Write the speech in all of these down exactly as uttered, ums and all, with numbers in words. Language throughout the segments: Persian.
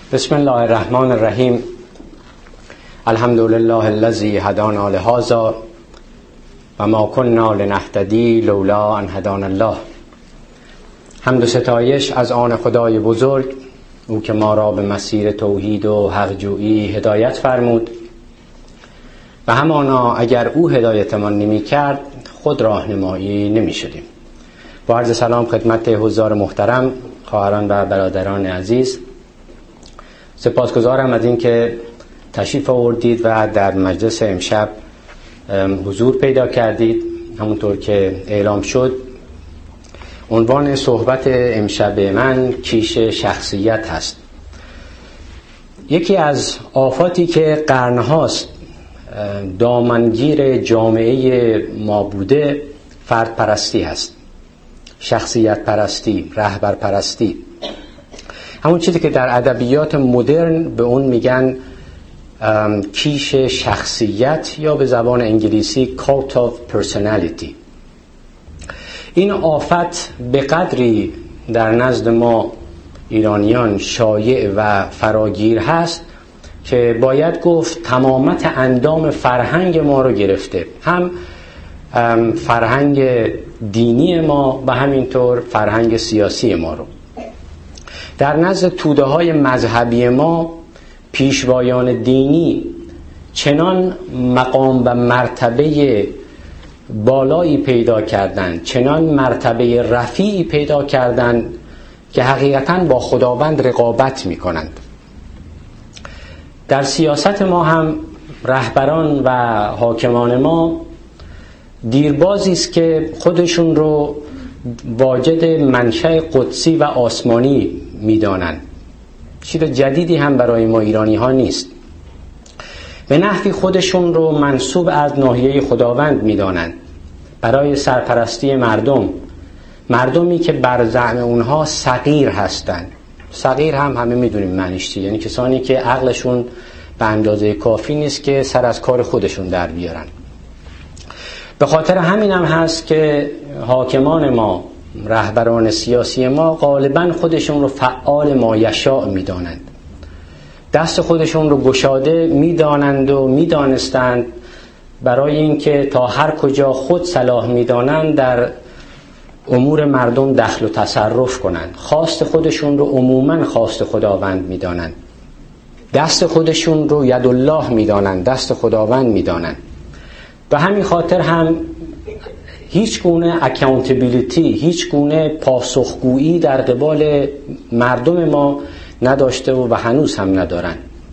بسم الله الرحمن الرحیم. الحمد لله الذی هدانا لهذا و ما كنا لنهتدی لولا ان هدانا الله. حمد و ستایش از آن خدای بزرگ، او که ما را به مسیر توحید و حق‌جویی هدایت فرمود و همانا اگر او هدایتمان نمی کرد خود راهنمایی نمی شدیم. با عرض سلام خدمت حضار محترم، خواهران و برادران عزیز، سپاسگزارم از این که تشریف آوردید و در مجلس امشب حضور پیدا کردید. همونطور که اعلام شد، عنوان صحبت امشب من کیش شخصیت هست. یکی از آفاتی که قرنهاست دامنگیر جامعه ما بوده فرد پرستی هست، شخصیت پرستی، رهبر پرستی، همون چیزی که در ادبیات مدرن به اون میگن کیش شخصیت یا به زبان انگلیسی cult of personality. این آفت به قدری در نزد ما ایرانیان شایع و فراگیر هست که باید گفت تمامت اندام فرهنگ ما رو گرفته، هم فرهنگ دینی ما و همینطور فرهنگ سیاسی ما رو. در نزد توده های مذهبی ما پیشوایان دینی چنان مقام و مرتبه بالایی پیدا کردند، چنان مرتبه رفیعی پیدا کردند که حقیقتاً با خداوند رقابت می کنند. در سیاست ما هم رهبران و حاکمان ما دیربازی است که خودشون رو واجد منشأ قدسی و آسمانی می‌دانند. چیز جدیدی هم برای ما ایرانی ها نیست. به نحوی خودشون رو منسوب از ناحیه خداوند می‌دانند برای سرپرستی مردم، مردمی که بر زعم اونها صغیر هستند. صغیر هم همه می‌دونیم معنیش چیه، یعنی کسانی که عقلشون به اندازه کافی نیست که سر از کار خودشون در بیارن. به خاطر همین هم هست که حاکمان ما، رهبران سیاسی ما غالباً خودشون رو فعال مایشاء می‌دانند، دست خودشون رو گشاده می‌دانند و می‌دانستند برای اینکه تا هر کجا خود صلاح می‌دانند در امور مردم دخل و تصرف کنند. خواست خودشون رو عموماً خواست خداوند می‌دانند، دست خودشون رو یدالله می‌دانند، دست خداوند می‌دانند. به همین خاطر هم هیچ گونه اکاونتبیلیتی، هیچ گونه پاسخگویی در قبال مردم ما نداشته و, و هنوز هم ندارن.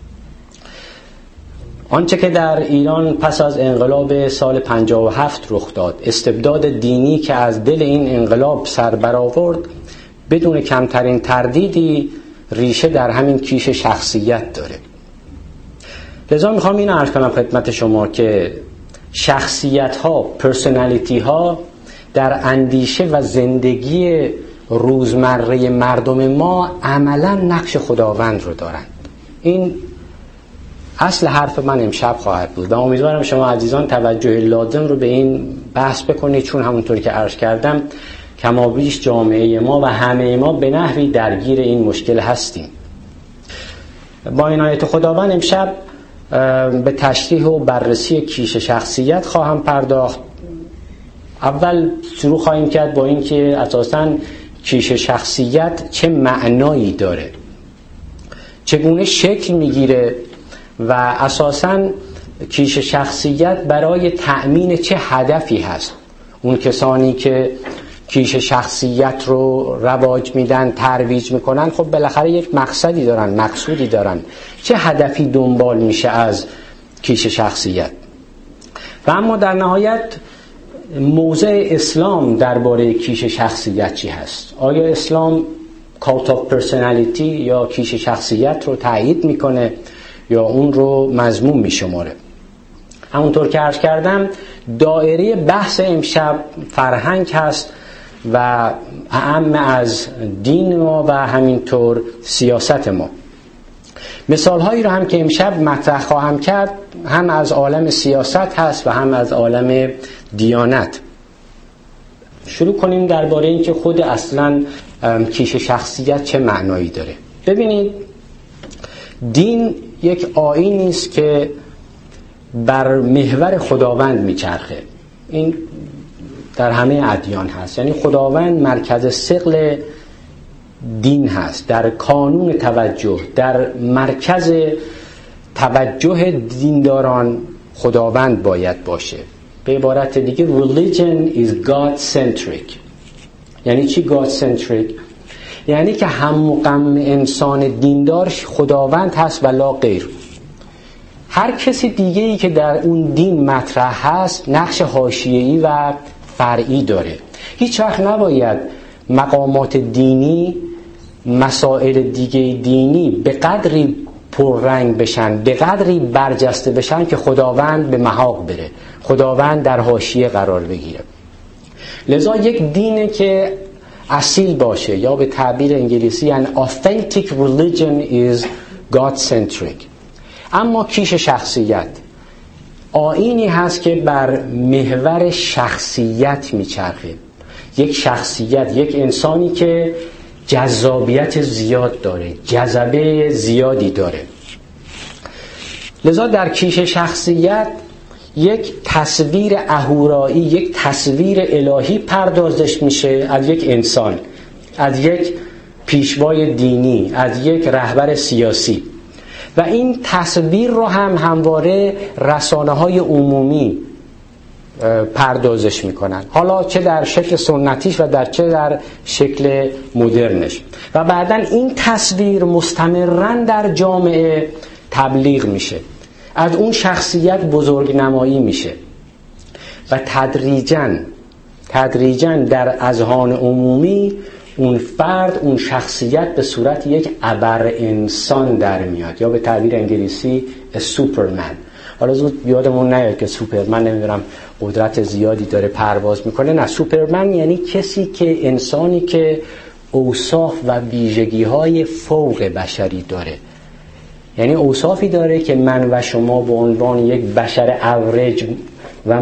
آنچه که در ایران پس از انقلاب سال پنجاه و هفت رخ داد، استبداد دینی که از دل این انقلاب سر برآورد، بدون کمترین تردیدی ریشه در همین کیش شخصیت داره. لذا میخوام این عرض کنم خدمت شما که شخصیت ها، پرسونالیتی ها در اندیشه و زندگی روزمره مردم ما عملا نقش خداوند رو دارند. این اصل حرف من امشب خواهد بود و امیدوارم شما عزیزان توجه لازم رو به این بحث بکنید، چون همونطور که عرض کردم کمابیش جامعه ما و همه ما به نحوی درگیر این مشکل هستیم. با عنایت خداوند امشب به تشریح و بررسی کیش شخصیت خواهم پرداخت. اول شروع خواهیم کرد با این که اساساً کیش شخصیت چه معنایی داره، چگونه شکل میگیره و اساساً کیش شخصیت برای تأمین چه هدفی هست. اون کسانی که کیش شخصیت رو رواج میدن، ترویج میکنن، خب بالاخره یک مقصدی دارن، مقصودی دارن. چه هدفی دنبال میشه از کیش شخصیت؟ و اما در نهایت موضع اسلام درباره کیش شخصیت چی هست؟ آیا اسلام cult of personality یا کیش شخصیت رو تایید میکنه یا اون رو مذموم میشماره؟ همونطور که عرض کردم دایره بحث امشب فرهنگ هست و اهم از دین ما و همینطور سیاست ما. مثال هایی رو هم که امشب مطرح خواهم کرد هم از عالم سیاست هست و هم از عالم دیانت. شروع کنیم درباره این که خود اصلا کیش شخصیت چه معنایی داره. ببینید دین یک آیینی است که بر محور خداوند میچرخه. این در همه ادیان هست، یعنی خداوند مرکز ثقل دین هست، در کانون توجه، در مرکز توجه دینداران خداوند باید باشه. به عبارت دیگه religion is God centric. یعنی چی God centric؟ یعنی که هم و غم انسان دیندار خداوند هست و لا غیر. هر کسی دیگه ای که در اون دین مطرح هست نقش حاشیه‌ای و فرعی داره. هیچ وقت نباید مقامات دینی، مسائل دیگه دینی به قدری پررنگ بشن، به قدری برجسته بشن که خداوند به محاق بره، خداوند در حاشیه قرار بگیره. لذا یک دینه که اصیل باشه، یا به تعبیر انگلیسی an authentic religion is God centric. اما کیش شخصیت آیینی هست که بر محور شخصیت میچرخه. یک شخصیت، یک انسانی که جذابیت زیاد داره، جذبه زیادی داره. لذا در کیش شخصیت یک تصویر اهورایی، یک تصویر الهی پردازش میشه از یک انسان، از یک پیشوای دینی، از یک رهبر سیاسی. و این تصویر رو هم همواره رسانه‌های عمومی پردازش میکنن، حالا چه در شکل سنتیش و در چه در شکل مدرنش. و بعداً این تصویر مستمراً در جامعه تبلیغ میشه، از اون شخصیت بزرگ نمایی میشه و تدریجاً تدریجاً در اذهان عمومی اون فرد، اون شخصیت به صورت یک ابر انسان در میاد، یا به تعبیر انگلیسی سوپرمن. حالا زود یادمون نیاد که سوپرمن نمیدونم قدرت زیادی داره پرواز میکنه، نه، سوپرمن یعنی کسی که انسانی که اوصاف و ویژگی‌های فوق بشری داره، یعنی اوصافی داره که من و شما به عنوان یک بشر اوریج و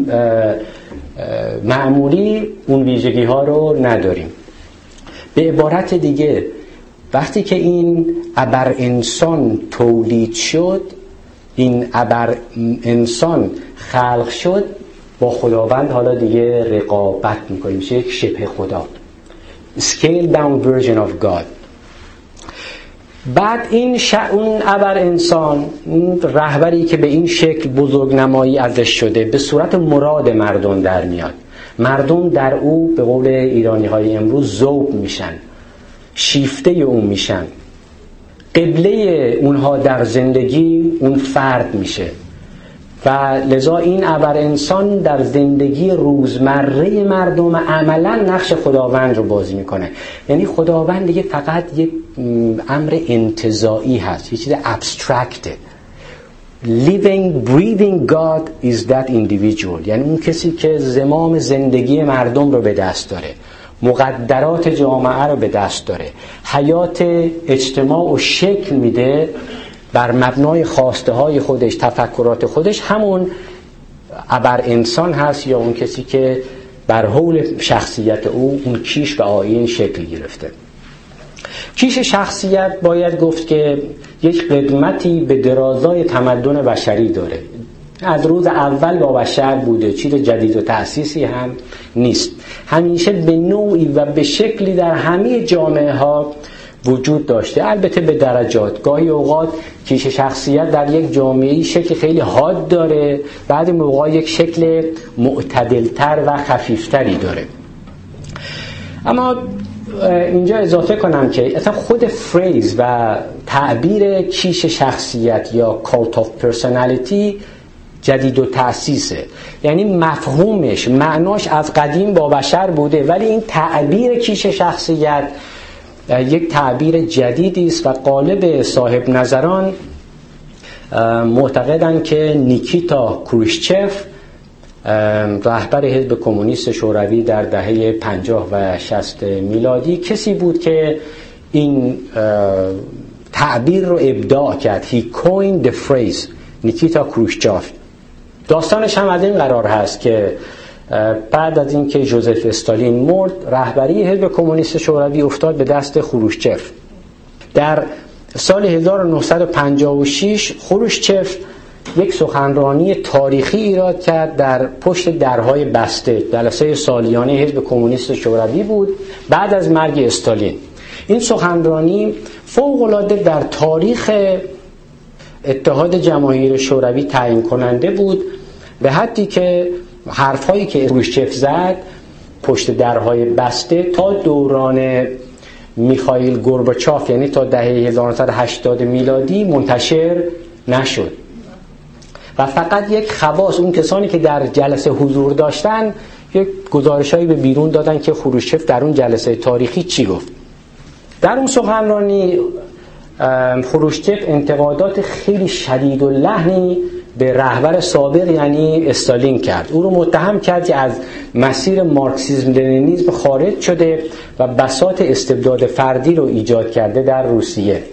معمولی اون ویژگی‌ها رو نداریم. به عبارت دیگه وقتی که این ابر انسان تولید شد، این ابر انسان خلق شد، با خداوند حالا دیگه رقابت میکنیم، میشه یک شبه خدا، scale down version of God. بعد این ش... اون ابر انسان، اون رهبری که به این شکل بزرگ نمایی ازش شده، به صورت مراد مردم در میاد. مردم در او به قول ایرانی های امروز ذوب میشن، شیفته اون میشن، قبله اونها در زندگی اون فرد میشه و لذا این ابر انسان در زندگی روزمره مردم عملا نقش خداوند رو بازی میکنه. یعنی خداوند دیگه فقط یک امر انتزاعی هست، یه چیز ابسترکته. living breathing God is that individual، یعنی اون کسی که زمام زندگی مردم رو به دست داره، مقدرات جامعه رو به دست داره، حیات اجتماع و شکل میده بر مبنای خواسته های خودش، تفکرات خودش. همون ابر انسان هست، یا اون کسی که بر حول شخصیت او اون کیش و آیین شکل گرفته. کیش شخصیت باید گفت که یک قدمتی به درازای تمدن بشری داره، از روز اول با بشر بوده، چیز جدید و تأسیسی هم نیست، همیشه به نوعی و به شکلی در همه جامعه ها وجود داشته، البته به درجات. گاهی اوقات کیش شخصیت در یک جامعه شکل خیلی حاد داره، بعد موقع یک شکل معتدلتر و خفیفتری داره. اما اینجا اضافه کنم که اصلا خود فریز و تعبیر کیش شخصیت یا cult of personality جدید و تأسیسه، یعنی مفهومش، معناش از قدیم با بشر بوده، ولی این تعبیر کیش شخصیت یک تعبیر جدیدی است و غالب صاحب نظران معتقدند که نیکیتا کروشچف، رهبر حزب کمونیست شوروی در دهه پنجاه و شصت میلادی، کسی بود که این تعبیر رو ابداع کرد. He coined the phrase نیکیتا کروشچف. داستانش هم از این قرار هست که بعد از اینکه ژوزف استالین مرد، رهبری حزب کمونیست شوروی افتاد به دست خروشچف. در سال هزار و نهصد و پنجاه و شش خروشچف یک سخنرانی تاریخی ایراد کرد در پشت درهای بسته. جلسه سالیانه حزب کمونیست شوروی بود بعد از مرگ استالین. این سخنرانی فوق‌العاده در تاریخ اتحاد جماهیر شوروی تعیین کننده بود، به حدی که حرفایی که خروشچف زد پشت درهای بسته تا دوران میخائیل گورباچوف، یعنی تا دهه هزار و نهصد و هشتاد میلادی منتشر نشد و فقط یک خواص، اون کسانی که در جلسه حضور داشتن، یک گزارشایی به بیرون دادن که خروشچف در اون جلسه تاریخی چی گفت. در اون سخنرانی خروشچف انتقادات خیلی شدید و لحنی به رهبر سابق یعنی استالین کرد. او رو متهم کرد که از مسیر مارکسیسم لنینیسم خارج شده و بساط استبداد فردی رو ایجاد کرده در روسیه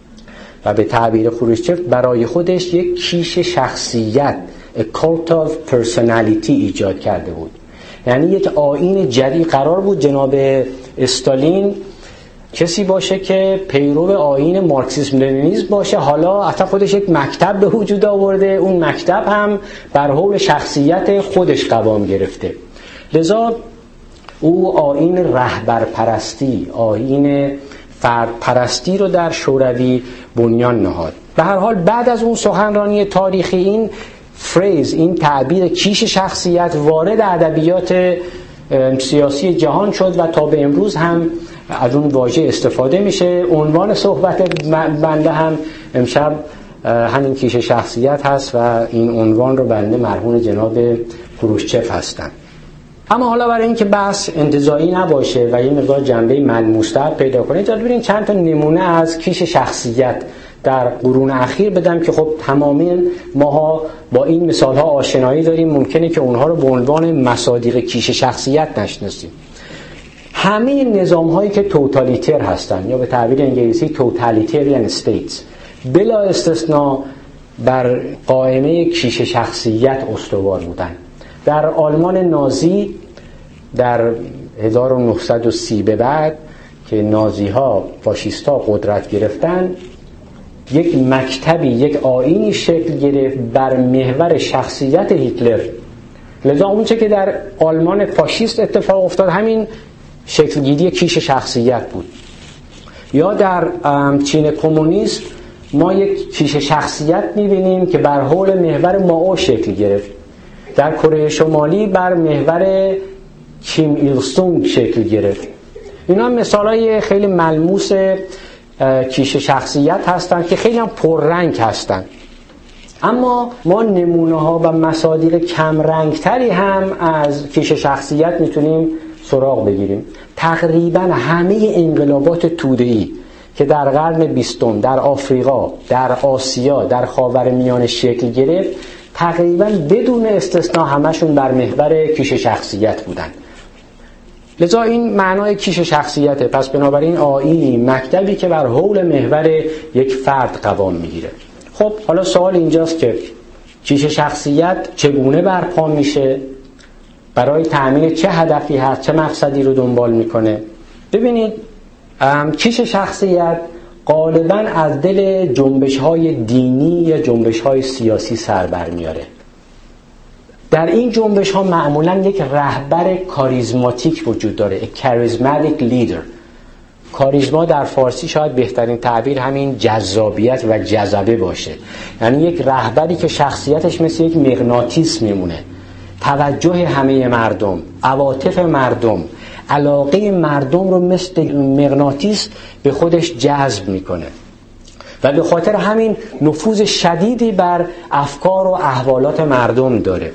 و به تعبیر خروشچف برای خودش یک کیش شخصیت، a cult of personality ایجاد کرده بود. یعنی یک آیین جدید قرار بود جناب استالین کسی باشه که پیرو آیین مارکسیسم لنینیسم باشه. حالا اصلا خودش یک مکتب به وجود آورده، اون مکتب هم بر حول شخصیت خودش قوام گرفته. لذا او آیین رهبرپرستی، آیین فردپرستی رو در شوروی بنیان نهاد. به هر حال بعد از اون سخنرانی تاریخی این فریز، این تعبیر کیش شخصیت وارد ادبیات سیاسی جهان شد و تا به امروز هم از اون واژه استفاده میشه. عنوان صحبت بنده هم امشب همین کیش شخصیت هست و این عنوان رو بنده مرهون جناب خروشچف هستم. اما حالا برای اینکه بحث انتزاعی نباشه و یه مقدار جنبه ملموس‌تر پیدا کنه، اجازه بدین چند تا نمونه از کیش شخصیت در قرون اخیر بدم که خب تماما ماها با این مثال‌ها آشنایی داریم، ممکنه که اونها رو به عنوان مصادیق کیش شخصیت نشناسیم. همه نظام‌هایی که توتالیتر هستن یا به تعبیر انگلیسی توتالیتریان استیتس بلا استثناء بر قائمه کیش شخصیت استوار بودن. در آلمان نازی در هزار و نهصد و سی به بعد که نازی‌ها فاشیست‌ها قدرت گرفتن، یک مکتبی، یک آیینی شکل گرفت بر محور شخصیت هیتلر. لذا اون چه که در آلمان فاشیست اتفاق افتاد همین شکلگیری کیش شخصیت بود. یا در چین کمونیست ما یک کیش شخصیت می‌بینیم که بر حول محور مائو شکل گرفت. در کره شمالی بر محور کیم ایل سونگ شکل گرفت. اینا مثالای خیلی ملموس کیش شخصیت هستند که خیلی هم پررنگ هستند. اما ما نمونه ها و مصادیق کم رنگ تری هم از کیش شخصیت میتونیم سراغ بگیریم. تقریبا همه انقلابات توده‌ای که در قرن بیستم در آفریقا، در آسیا، در خاورمیانه شکل گرفت، تقریبا بدون استثناء همشون بر محور کیش شخصیت بودن. لذا این معنای کیش شخصیته. پس بنابراین آیینی، مکتبی که بر حول محور یک فرد قوام میگیره. خب حالا سوال اینجاست که کیش شخصیت چگونه برپا میشه؟ برای تأمین چه هدفی هست؟ چه مقصدی رو دنبال میکنه؟ ببینید کیش شخصیت غالباً از دل جنبش‌های دینی یا جنبش‌های سیاسی سر برمیاره. در این جنبش‌ها معمولاً یک رهبر کاریزماتیک وجود داره، a charismatic leader. کاریزما در فارسی شاید بهترین تعبیر همین جذابیت و جذبه باشه. یعنی یک رهبری که شخصیتش مثل یک مغناطیس میمونه، توجه همه مردم، عواطف مردم، علاقه مردم رو مثل مغناطیس به خودش جذب میکنه و به خاطر همین نفوذ شدیدی بر افکار و احوالات مردم داره.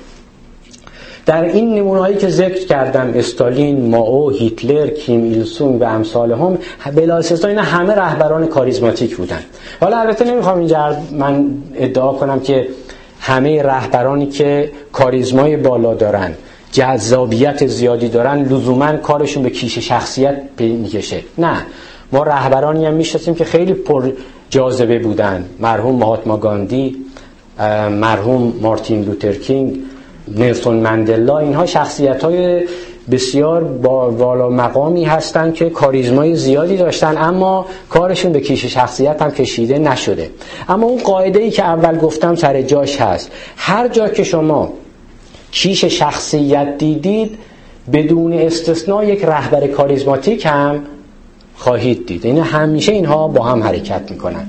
در این نمونه‌هایی که ذکر کردم، استالین، مائو، هیتلر، کیم ایل سونگ و امثال هم، بلا استثنا اینا همه رهبران کاریزماتیک بودن. حالا البته نمیخوام اینجا من ادعا کنم که همه رهبرانی که کاریزمای بالا دارن، جذابیت زیادی دارن، لزوما کارشون به کیش شخصیت میکشه. نه، ما رهبرانی هم میشناسیم که خیلی پر جاذبه بودن. مرحوم مهاتما گاندی، مرحوم مارتین لوتر کینگ، نلسون مندلا، اینها شخصیت‌های بسیار با والا مقامی هستن که کاریزمای زیادی داشتن اما کارشون به کیش شخصیت هم کشیده نشده. اما اون قاعده‌ای که اول گفتم سر جاش هست. هر جا که شما کیش شخصیت دیدید بدون استثناء یک رهبر کاریزماتیک هم خواهید دید. این همیشه اینها با هم حرکت میکنن.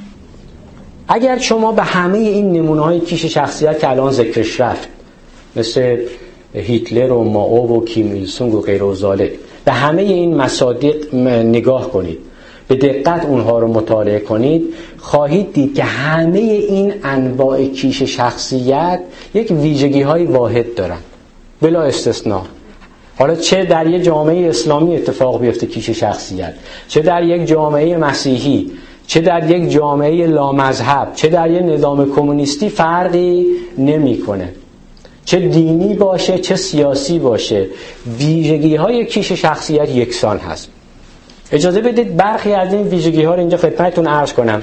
اگر شما به همه این نمونه‌های کیش شخصیت که الان ذکرش رفت مثل هیتلر و مائو و کیم ایل سونگ و غیر و ذالک به همه این مصادیق نگاه کنید، به دقت اونها رو مطالعه کنید، خواهید دید که همه این انواع کیش شخصیت یک ویژگی‌های واحد دارن بلا استثناء. حالا چه در یک جامعه اسلامی اتفاق بیفته کیش شخصیت، چه در یک جامعه مسیحی، چه در یک جامعه لامذهب، چه در یک نظام کمونیستی فرقی نمی‌کنه. چه دینی باشه چه سیاسی باشه ویژگی‌های کیش شخصیت یکسان هست. اجازه بدید برخی از این ویژگی‌ها رو اینجا خدمتتون عرض کنم.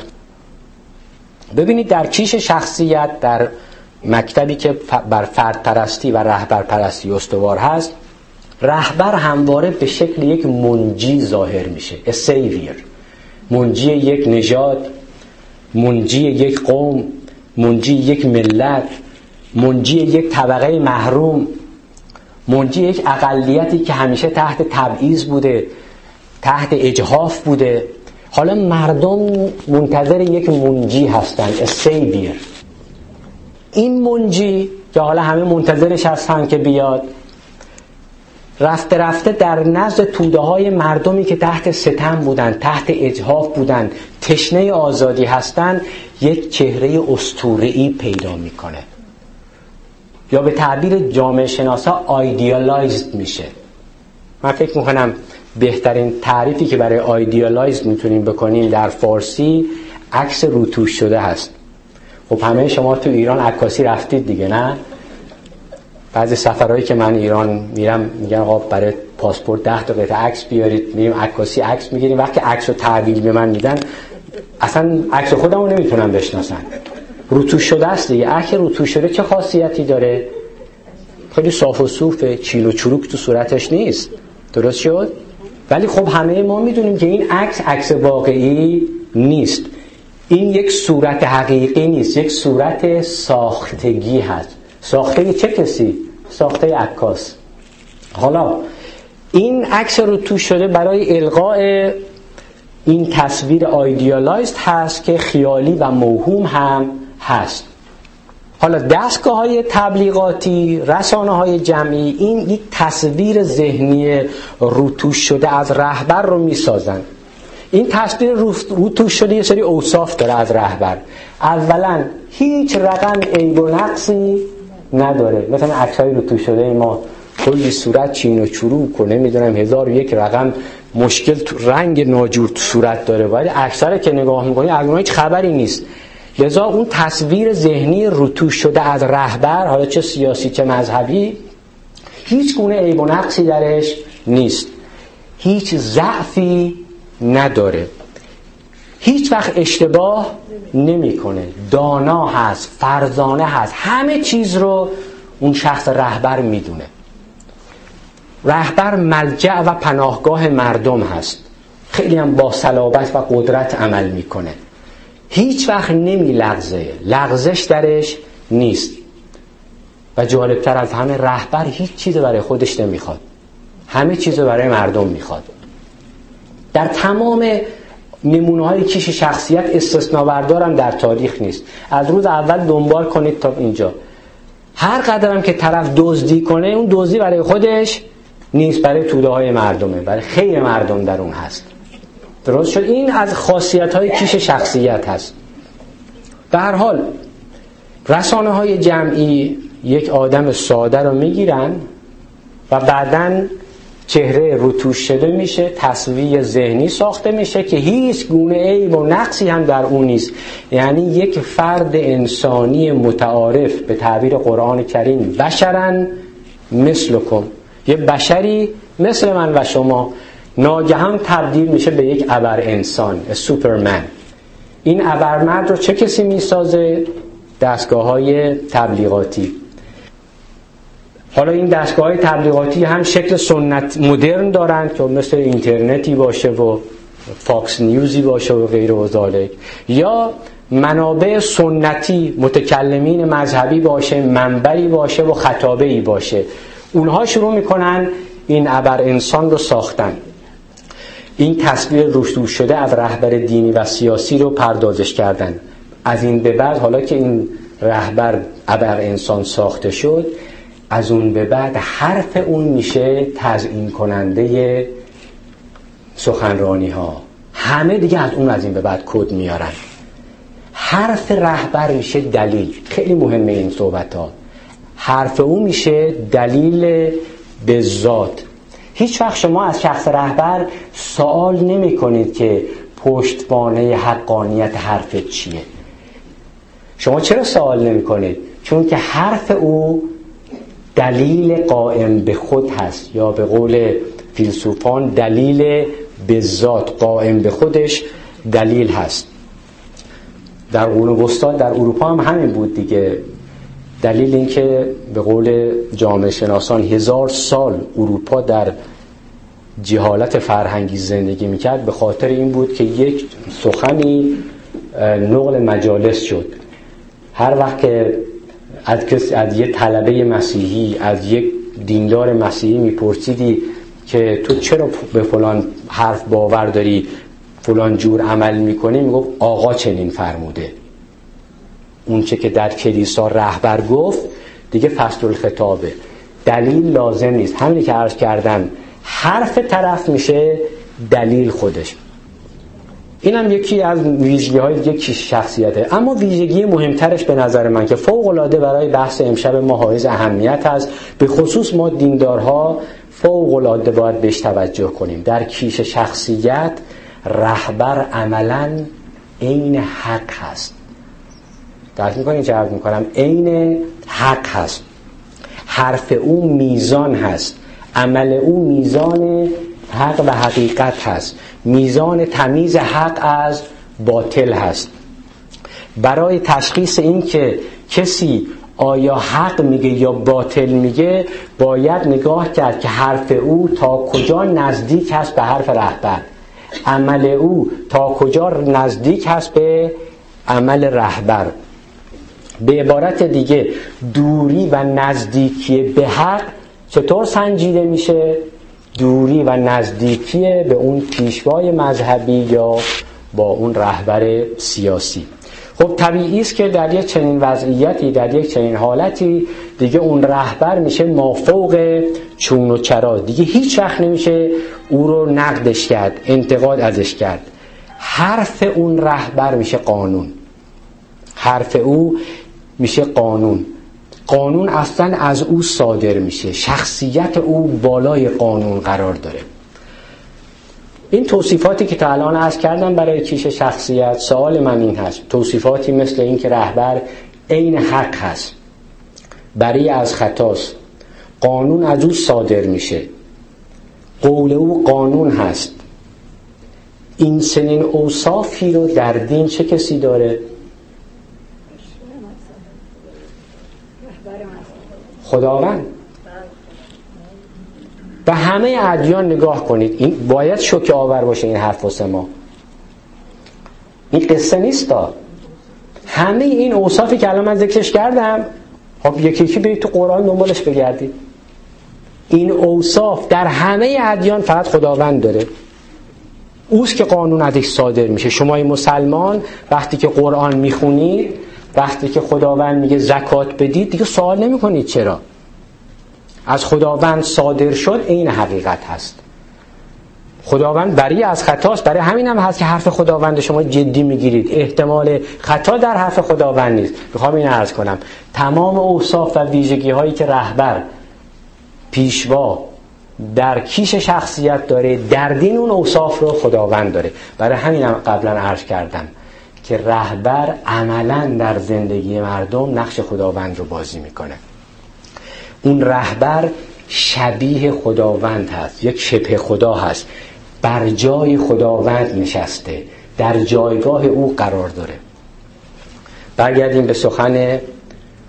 ببینید در کیش شخصیت در مکتبی که بر فرد پرستی و رهبر پرستی استوار هست، رهبر همواره به شکل یک منجی ظاهر میشه، a savior، منجی یک نژاد، منجی یک قوم، منجی یک ملت، منجی یک طبقه محروم، منجی یک اقلیتی که همیشه تحت تبعیض بوده، تحت اجحاف بوده. حالا مردم منتظر یک منجی هستن، a savior. این منجی که حالا همه منتظرش هستن که بیاد، رفته رفته در نزد توده های مردمی که تحت ستم بودن، تحت اجحاف بودن، تشنه آزادی هستن، یک چهره اسطوره‌ای پیدا میکنه یا به تعبیر جامعه شناسا آیدیالایزد میشه. من فکر میکنم بهترین تعریفی که برای آیدیالایزد میتونیم بکنیم در فارسی عکس روتوش شده هست. خب همه شما تو ایران عکاسی رفتید دیگه، نه؟ بعضی سفرهایی که من ایران میرم میگن آقا برای پاسپورت ده تا قطعه عکس بیارید، میریم عکاسی عکس میگیریم. وقتی عکسو تحویل به من میدن اصلا عکس خودمو نمیتونم بشناسن، روتوش شده است دیگه. عکس روتوش شده چه خاصیتی داره؟ خیلی صاف و صوفه، چیل و چروک تو صورتش نیست، درست شد؟ ولی خب همه ما میدونیم که این عکس عکس واقعی نیست، این یک صورت حقیقی نیست، یک صورت ساختگی هست. ساخته چه کسی؟ ساخته عکاس. حالا این عکس رو توش شده برای القاء این تصویر آیدیالایزد هست که خیالی و موهوم هم هست. حالا دستگاه های تبلیغاتی، رسانه های جمعی این یک تصویر ذهنی روتوش شده از رهبر رو می سازن. این تصویر روتوش شده یه سری اوصاف داره از رهبر. اولا هیچ رقم عیب و نقصی نداره. مثلا عکسای روتوش شده ما کلی صورت چین و چروک و نمیدونم هزار و یک رقم مشکل تو رنگ ناجور تو صورت داره، ولی اکثر که نگاه میکنی از اونها هیچ خبری نیست. لذا اون تصویر ذهنی روتوش شده از رهبر، حالا چه سیاسی چه مذهبی، هیچ گونه عیب و نقصی درش نیست، هیچ ضعفی نداره، هیچ وقت اشتباه نمیکنه، دانا هست، فرزانه هست، همه چیز رو اون شخص رهبر میدونه. رهبر ملجأ و پناهگاه مردم هست، خیلی هم با صلابت و قدرت عمل میکنه، هیچ وقت نمی لغزه، لغزش درش نیست. و جالبتر از همه رهبر هیچ چیز برای خودش نمیخواد، همه چیز برای مردم میخواد. در تمام نمونه‌های کیش شخصیت استثناء بردارم در تاریخ نیست. از روز اول دنبال کنید تا اینجا، هر قدرم که طرف دزدی کنه اون دزدی برای خودش نیست، برای توده های مردمه، برای خیر مردم در اون هست. درست شد؟ این از خاصیت‌های کیش شخصیت هست. به هر حال رسانه های جمعی یک آدم ساده رو میگیرن و بعداً چهره روتوش شده میشه، تصویر ذهنی ساخته میشه که هیچ گونه عیب و نقصی هم در اون نیست. یعنی یک فرد انسانی متعارف، به تعبیر قرآن کریم بشرن مثلکم، یه بشری مثل من و شما، ناگهان تبدیل میشه به یک ابر انسان، سوپرمن. این ابرمرد رو چه کسی میسازه؟ دستگاه های تبلیغاتی. حالا این دستگاه‌های تبلیغاتی هم شکل سنت مدرن دارن که مثل اینترنتی باشه و فاکس نیوزی باشه و غیره و ذالک، یا منابع سنتی متکلمین مذهبی باشه، منبری باشه و خطابه‌ای باشه. اونها شروع میکنن این ابر انسان رو ساختن، این تصویر روش شده از رهبر دینی و سیاسی رو پردازش کردن. از این به بعد حالا که این رهبر ابر انسان ساخته شد، از اون به بعد حرف اون میشه تزیین کننده سخنرانی ها. همه دیگه از اون از این به بعد کد میارن. حرف رهبر میشه دلیل. خیلی مهمه این صحبت ها. حرف اون میشه دلیل به ذات. هیچ وقت شما از شخص رهبر سوال نمی کنید که پشتوانه حقانیت حرفت چیه. شما چرا سوال نمی کنید؟ چون که حرف او دلیل قائم به خود هست، یا به قول فیلسوفان دلیل به ذات، قائم به خودش دلیل هست. در قرون وسطا در اروپا هم همین بود دیگه. دلیل این که به قول جامعه شناسان هزار سال اروپا در جهالت فرهنگی زندگی میکرد به خاطر این بود که یک سخنی نقل مجالس شد. هر وقت که از کسی، از یک طلبه مسیحی، از یک دیندار مسیحی میپرسیدی که تو چرا به فلان حرف باور داری، فلان جور عمل میکنی، میگفت آقا چنین فرموده. اون چه که در کلیسا رهبر گفت دیگه فصل الخطابه، دلیل لازم نیست. همینی که عرض کردم، حرف طرف میشه دلیل خودش. این هم یکی از ویژگی های یکی شخصیته. اما ویژگی مهمترش به نظر من که فوق العاده برای بحث امشب ما حائز اهمیت هست، به خصوص ما دیندارها فوق العاده باید بهش توجه کنیم. در کیش شخصیت رهبر عملاً عین حق هست. درک میکنین چه عرض میکنم؟ عین حق هست. حرف او میزان هست، عمل او میزان حق و حقیقت هست، میزان تمیز حق از باطل هست. برای تشخیص این که کسی آیا حق میگه یا باطل میگه باید نگاه کرد که حرف او تا کجا نزدیک هست به حرف رهبر، عمل او تا کجا نزدیک هست به عمل رهبر. به عبارت دیگه دوری و نزدیکی به حق چطور سنجیده میشه؟ دوری و نزدیکی به اون پیشوای مذهبی یا با اون رهبر سیاسی. خب طبیعی است که در یک چنین وضعیتی، در یک چنین حالتی دیگه اون رهبر میشه مافوق چون و چرا، دیگه هیچ وقت نمیشه او رو نقدش کرد، انتقاد ازش کرد. حرف اون رهبر میشه قانون، حرف او میشه قانون. قانون اصلا از او صادر میشه، شخصیت او بالای قانون قرار داره. این توصیفاتی که تا الان عرض کردم برای کیش شخصیت، سوال من این هست: توصیفاتی مثل این که رهبر عین حق هست، بری از خطاست، قانون از او صادر میشه، قول او قانون هست، این سنین اوصافی رو در دین چه کسی داره؟ خداوند. به همه ادیان نگاه کنید، این باید شوکه آور باشه این حرف واسه ما. این قصه نیست دا. همه این اوصافی که الان من ذکرش کردم، خب یکی یکی برید تو قرآن دنبالش بگردید. این اوصاف در همه ادیان فقط خداوند داره، اوست که قانون ازش صادر میشه. شما مسلمان وقتی که قرآن میخونید، وقتی که خداوند میگه زکات بدید، دیگه سوال نمی کنید چرا. از خداوند صادر شد، این حقیقت هست. خداوند بری از خطاست. برای همین هم هست که حرف خداوند شما جدی میگیرید، احتمال خطا در حرف خداوند نیست. میخوام این عرض کنم تمام اوصاف و ویژگی هایی که رهبر، پیشوا در کیش شخصیت داره، در دین اون اوصاف رو خداوند داره. برای همین هم قبلا عرض کردم که رهبر عملاً در زندگی مردم نقش خداوند رو بازی میکنه. اون رهبر شبیه خداوند هست، یک شبه خدا هست، بر جای خداوند نشسته، در جایگاه او قرار داره. برگردیم به سخن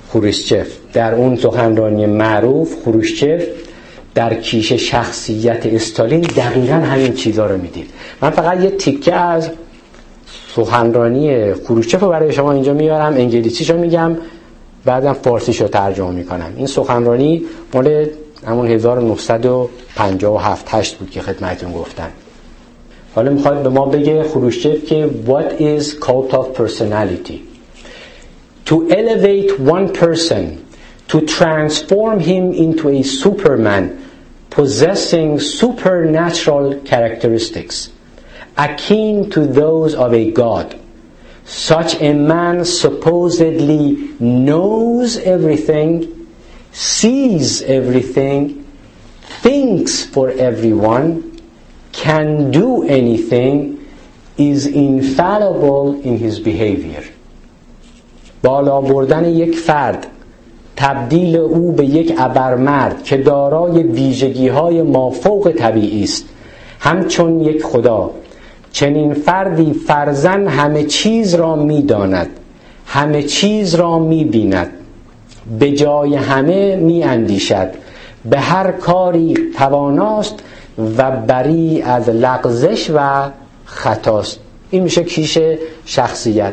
خروشچف در اون سخنرانی معروف، خروشچف در کیش شخصیت استالین دقیقاً همین چیزا رو میدید. من فقط یه تیکه از سخنرانی خروشچف رو برای شما اینجا میارم، انگلیسیشو میگم، بعدم فارسیشو ترجمه میکنم. این سخنرانی مال همون هزار و نهصد و پنجاه و هفت هشت بود که خدمتتون گفتم. حالا میخواد به ما بگه خروشچف که what is cult of personality. To elevate one person, to transform him into a superman possessing supernatural characteristics akin to those of a god. Such a man supposedly knows everything, sees everything, thinks for everyone, can do anything, is infallible in his behavior. بالا بردن یک فرد، تبدیل او به یک ابرمرد که دارای ویژگی‌های مافوق طبیعی است، همچون یک خدا. چنین فردی فرزن همه چیز را می‌داند، همه چیز را می‌بیند، به جای همه می‌اندیشد، به هر کاری تواناست و بری از لغزش و خطاست. این میشه کیش شخصیت.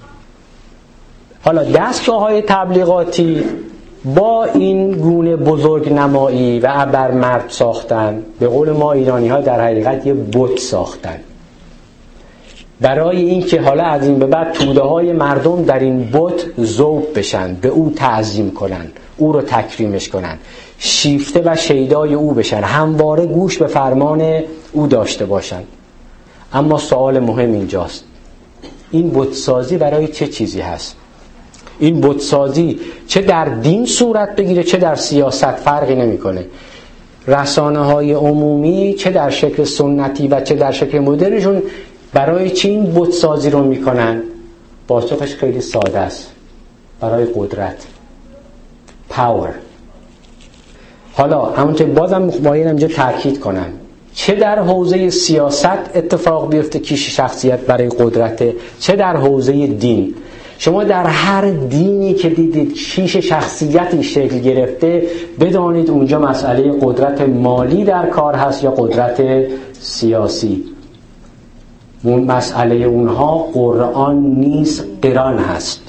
حالا دستگاه‌های تبلیغاتی با این گونه بزرگ نمایی و ابرمرد ساختن، به قول ما ایرانی‌ها در حقیقت یه بت ساختن، برای این که حالا از این به بعد توده‌های مردم در این بت ذوب بشن، به او تعظیم کنن، او رو تکریمش کنن، شیفته و شیدای او بشن، همواره گوش به فرمان او داشته باشن. اما سوال مهم اینجاست، این بت‌سازی برای چه چیزی هست؟ این بت‌سازی چه در دین صورت بگیره چه در سیاست فرقی نمی‌کنه. رسانه‌های عمومی چه در شکل سنتی و چه در شکل مدرنشون برای چی این بت‌سازی رو میکنن؟ پاسخش خیلی ساده است، برای قدرت، پاور. حالا همونطور بازم مایلم اینجا تاکید کنم، چه در حوزه سیاست اتفاق بیفته کیش شخصیت برای قدرت، چه در حوزه دین. شما در هر دینی که دیدید کیش شخصیتی شکل گرفته، بدانید اونجا مسئله قدرت مالی در کار هست یا قدرت سیاسی. اون مسئله اونها قرآن نیست، قرآن هست.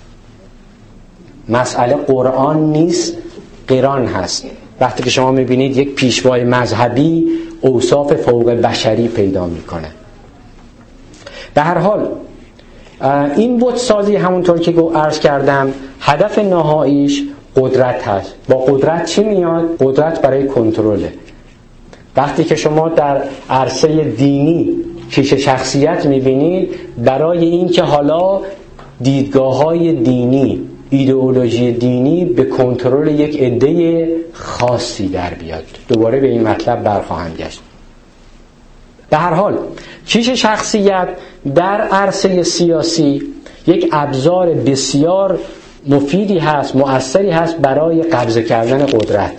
مسئله قرآن نیست، قرآن هست. وقتی که شما میبینید یک پیشوای مذهبی اوصاف فوق بشری پیدا میکنه. به هر حال این بت سازی همونطور که عرض کردم هدف نهاییش قدرت هست. با قدرت چی میاد؟ قدرت برای کنترله. وقتی که شما در عرصه دینی کیش شخصیت میبینید، برای این که حالا دیدگاه‌های دینی، ایدئولوژی دینی به کنترل یک عده خاصی در بیاد. دوباره به این مطلب برخواهم گشت. به هر حال کیش شخصیت در عرصه سیاسی یک ابزار بسیار مفیدی هست، مؤثری هست برای قبضه کردن قدرت،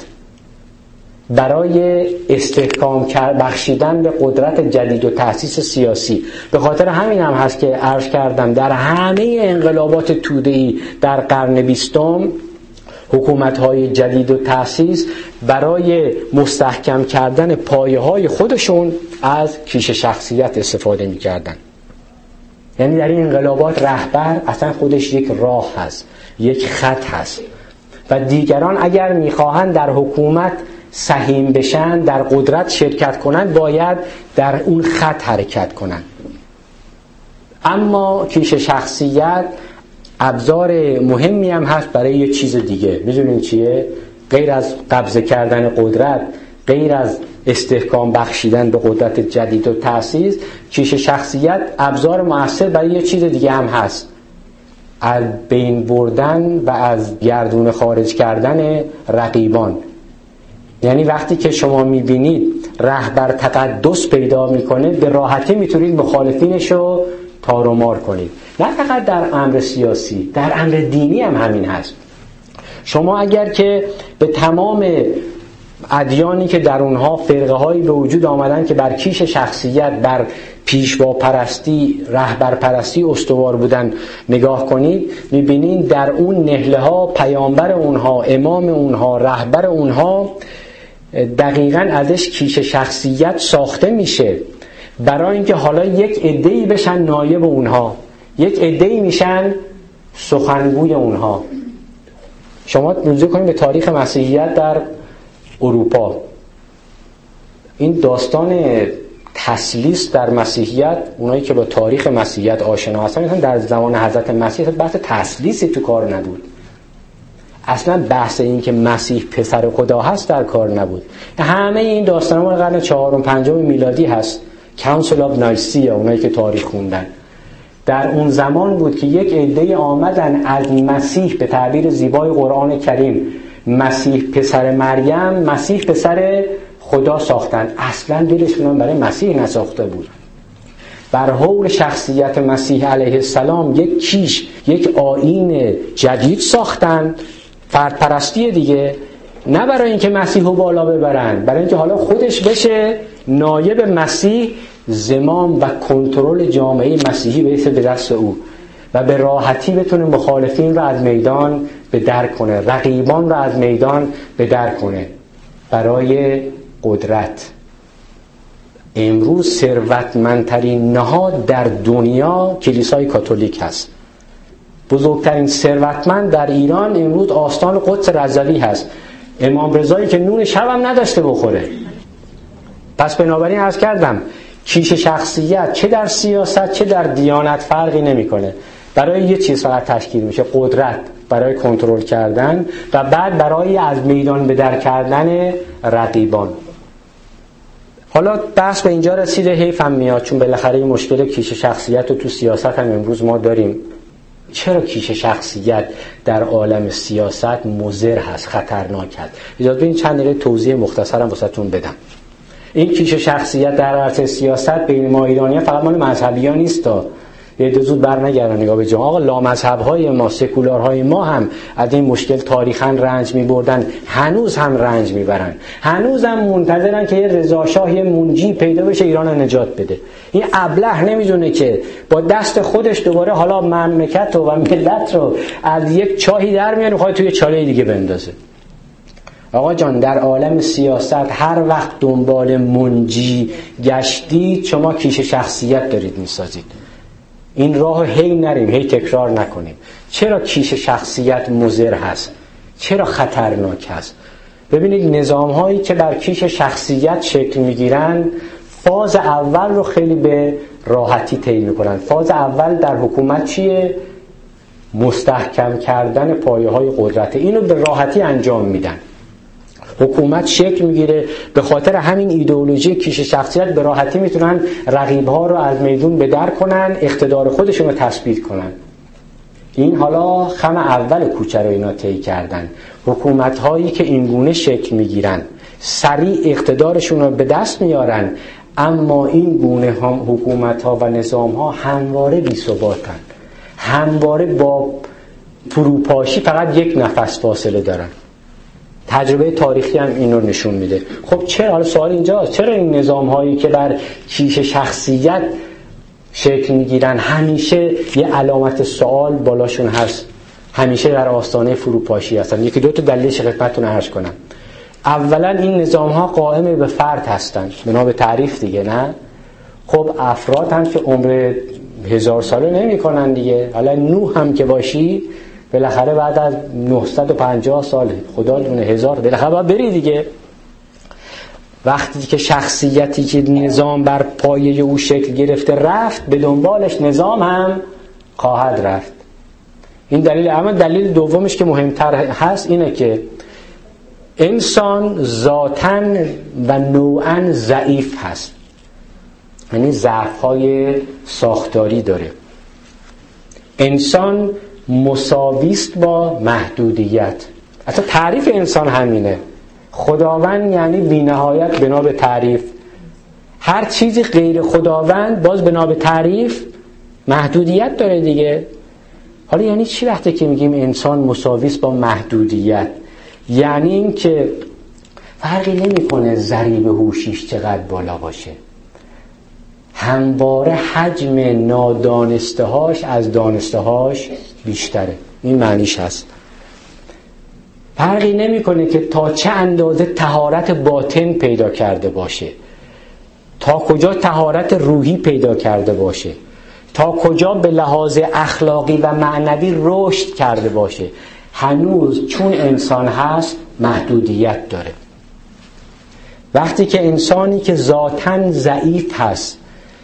برای استحکام بخشیدن به قدرت جدید و تأسیس سیاسی. به خاطر همین هم هست که عرض کردم در همه انقلابات توده‌ای در قرن بیستم حکومت‌های جدید و تأسیس برای مستحکم کردن پایه‌های خودشون از کیش شخصیت استفاده می‌کردن. یعنی در این انقلابات رهبر اصلا خودش یک راه هست، یک خط هست و دیگران اگر می‌خواهند در حکومت سهیم بشن، در قدرت شرکت کنند، باید در اون خط حرکت کنند. اما کیش شخصیت ابزار مهمی هم هست برای یه چیز دیگه. میدونین چیه؟ غیر از قبضه کردن قدرت، غیر از استحکام بخشیدن به قدرت جدید و تأسیس، کیش شخصیت ابزار مؤثر برای یه چیز دیگه هم هست، از بین بردن و از گردون خارج کردن رقیبان. یعنی وقتی که شما میبینید رهبر تقدس پیدا میکنه، به راحتی میتونید مخالفینش رو تار و مار کنید. نه فقط در امر سیاسی، در امر دینی هم همین هست. شما اگر که به تمام ادیانی که در اونها فرقه هایی به وجود آمدن که بر کیش شخصیت، بر پیشوا پرستی، رهبر پرستی استوار بودن نگاه کنید، میبینید در اون نهله ها پیامبر اونها، امام اونها، رهبر اونها دقیقاً ازش کیش شخصیت ساخته میشه برای اینکه حالا یک عده‌ای بشن نایب اونها، یک عده‌ای میشن سخنگوی اونها. شما رجوع کنید به تاریخ مسیحیت در اروپا، این داستان تسلیس در مسیحیت، اونایی که با تاریخ مسیحیت آشنا هستن مثلا در زمان حضرت مسیح بحث تسلیسی تو کار نبود، اصلا بحث این که مسیح پسر خدا هست در کار نبود. همه این داستانا مال قرن چهارم پنجم میلادی هست، کانسل آف نایسیا، اونایی که تاریخ خوندن. در اون زمان بود که یک عده آمدن از مسیح، به تعبیر زیبای قرآن کریم، مسیح پسر مریم، مسیح پسر خدا ساختن. اصلا دلشون برای مسیح نساخته بود. بر حول شخصیت مسیح علیه السلام یک کیش، یک آیین جدید ساختن، فرد پرستی دیگه، نه برای اینکه مسیح رو بالا ببرن، برای اینکه حالا خودش بشه نایب مسیح، زمام و کنترل جامعه مسیحی برسه به دست او و به راحتی بتونه مخالفین رو از میدان به در کنه، رقیبان رو از میدان به در کنه برای قدرت. امروز ثروتمندترین نهاد در دنیا کلیسای کاتولیک هست. بزرگترین ثروتمند در ایران امروز آستان قدس رضوی هست، امام رضایی که نون شب هم نداشته بخوره. پس بنابراین عرض کردم کیش شخصیت چه در سیاست چه در دیانت فرقی نمیکنه، برای یه چیز فقط تشکیل میشه، قدرت، برای کنترل کردن و بعد برای از میدان به در کردن رقیبان. حالا بحث به اینجا رسیده، حیفم میاد چون بالاخره این مشکل کیش شخصیت رو تو سیاست هم امروز ما داریم. چرا کیش شخصیت در عالم سیاست مضر هست، خطرناک هست؟ اجازه بدین چند دقیقه توضیح مختصرم واسهتون بدم. این کیش شخصیت در عرصه سیاست بین ما ایرانی‌ها فقط مال مذهبی‌ها نیست تا یه دو زود بر نگردن نگاه به جهان. آقا لامذهب‌های ما، سکولارهای ما هم از این مشکل تاریخاً رنج می‌بردن، هنوز هم رنج می‌برن، هنوز هم منتظرن که یه رضا شاه، یه منجی پیدا بشه ایران رو نجات بده. این ابله نمی‌دونه که با دست خودش دوباره حالا مملکت و ملت رو از یک چاهی در میاره، می‌خواد توی چاله دیگه بندازه. آقا جان در عالم سیاست هر وقت دنبال منجی گشتید شما کیش شخصیت دارید میسازید. این راه هی نریم، هی تکرار نکنیم. چرا کیش شخصیت مضر هست؟ چرا خطرناک هست؟ ببینید نظام هایی که بر کیش شخصیت شکل میگیرن فاز اول رو خیلی به راحتی طی میکنن. فاز اول در حکومت چیه؟ مستحکم کردن پایه های قدرت، اینو به راحتی انجام میدن. حکومت شکل میگیره، به خاطر همین ایدئولوژی کیش شخصیت به راحتی میتونن رقیب‌ها رو از میدون به در کنن، اقتدار خودشون رو تثبیت کنن. این حالا خم اول کوچه رو اینا طی کردن. حکومت‌هایی که اینگونه شکل میگیرن سریع اقتدارشون رو به دست میارن، اما این گونه هم حکومت‌ها و نظام‌ها همواره بی‌ثباتن، همواره با فروپاشی فقط یک نفس فاصله دارن. تجربه تاریخی هم این رو نشون میده. خب چرا؟ حالا سوال اینجاست، چرا این نظام هایی که بر کیش شخصیت شکل میگیرن همیشه یه علامت سوال بالاشون هست، همیشه در آستانه فروپاشی هستن؟ یکی دو تا دلیلش خدمتتون عرض کنم. اولا این نظام ها قائم به فرد هستن، بنا به تعریف دیگه، نه؟ خب افراد هم که عمر هزار ساله نمی کنن دیگه. حالا نوح هم که باشی بالاخره بعد از نهصد و پنجاه سال، خدا دونه هزار، بالاخره باید بری دیگه. وقتی که شخصیتی که نظام بر پایه او شکل گرفته رفت، به دنبالش نظام هم خواهد رفت. این دلیل. اما دلیل دومش که مهمتر هست اینه که انسان ذاتاً و نوعاً ضعیف هست، یعنی ضعف‌های ساختاری داره. انسان مساویست با محدودیت. اصلا تعریف انسان همینه. خداوند یعنی بی‌نهایت بنا به تعریف. هر چیزی غیر خداوند باز بنا به تعریف محدودیت داره دیگه. حالا یعنی چی وقتی که میگیم انسان مساویست با محدودیت؟ یعنی این که فرقی نمی‌کنه ضریب هوشیش چقدر بالا باشه، همواره حجم نادانسته هاش از دانسته هاش بیشتره. این معنیش هست. فرقی نمیکنه که تا چه اندازه طهارت باطن پیدا کرده باشه، تا کجا طهارت روحی پیدا کرده باشه، تا کجا به لحاظ اخلاقی و معنوی رشد کرده باشه، هنوز چون انسان هست محدودیت داره. وقتی که انسانی که ذاتاً ضعیف هست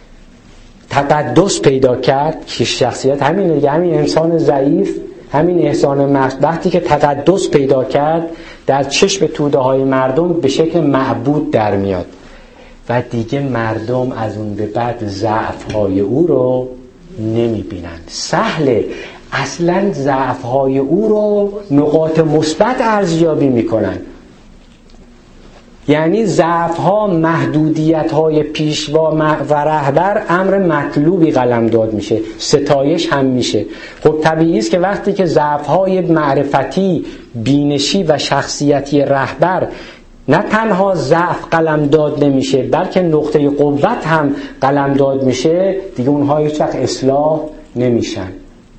تقدس پیدا کرد، که شخصیت همینه دیگه، همین انسان ضعیف، همین احسان مقصد، وقتی که تقدس پیدا کرد در چشم توده های مردم به شکل معبود در میاد و دیگه مردم از اون به بعد ضعف های او رو نمی بینند. سهله، اصلا ضعف های او رو نقاط مثبت ارزیابی میکنن. یعنی ضعف ها، محدودیت های پیشوا و رهبر امر مطلوبی قلمداد میشه، ستایش هم میشه. خب طبیعی است که وقتی که ضعف های معرفتی، بینشی و شخصیتی رهبر نه تنها ضعف قلمداد نمیشه بلکه نقطه قوت هم قلمداد میشه، دیگه اونها هیچ وقت اصلاح نمیشن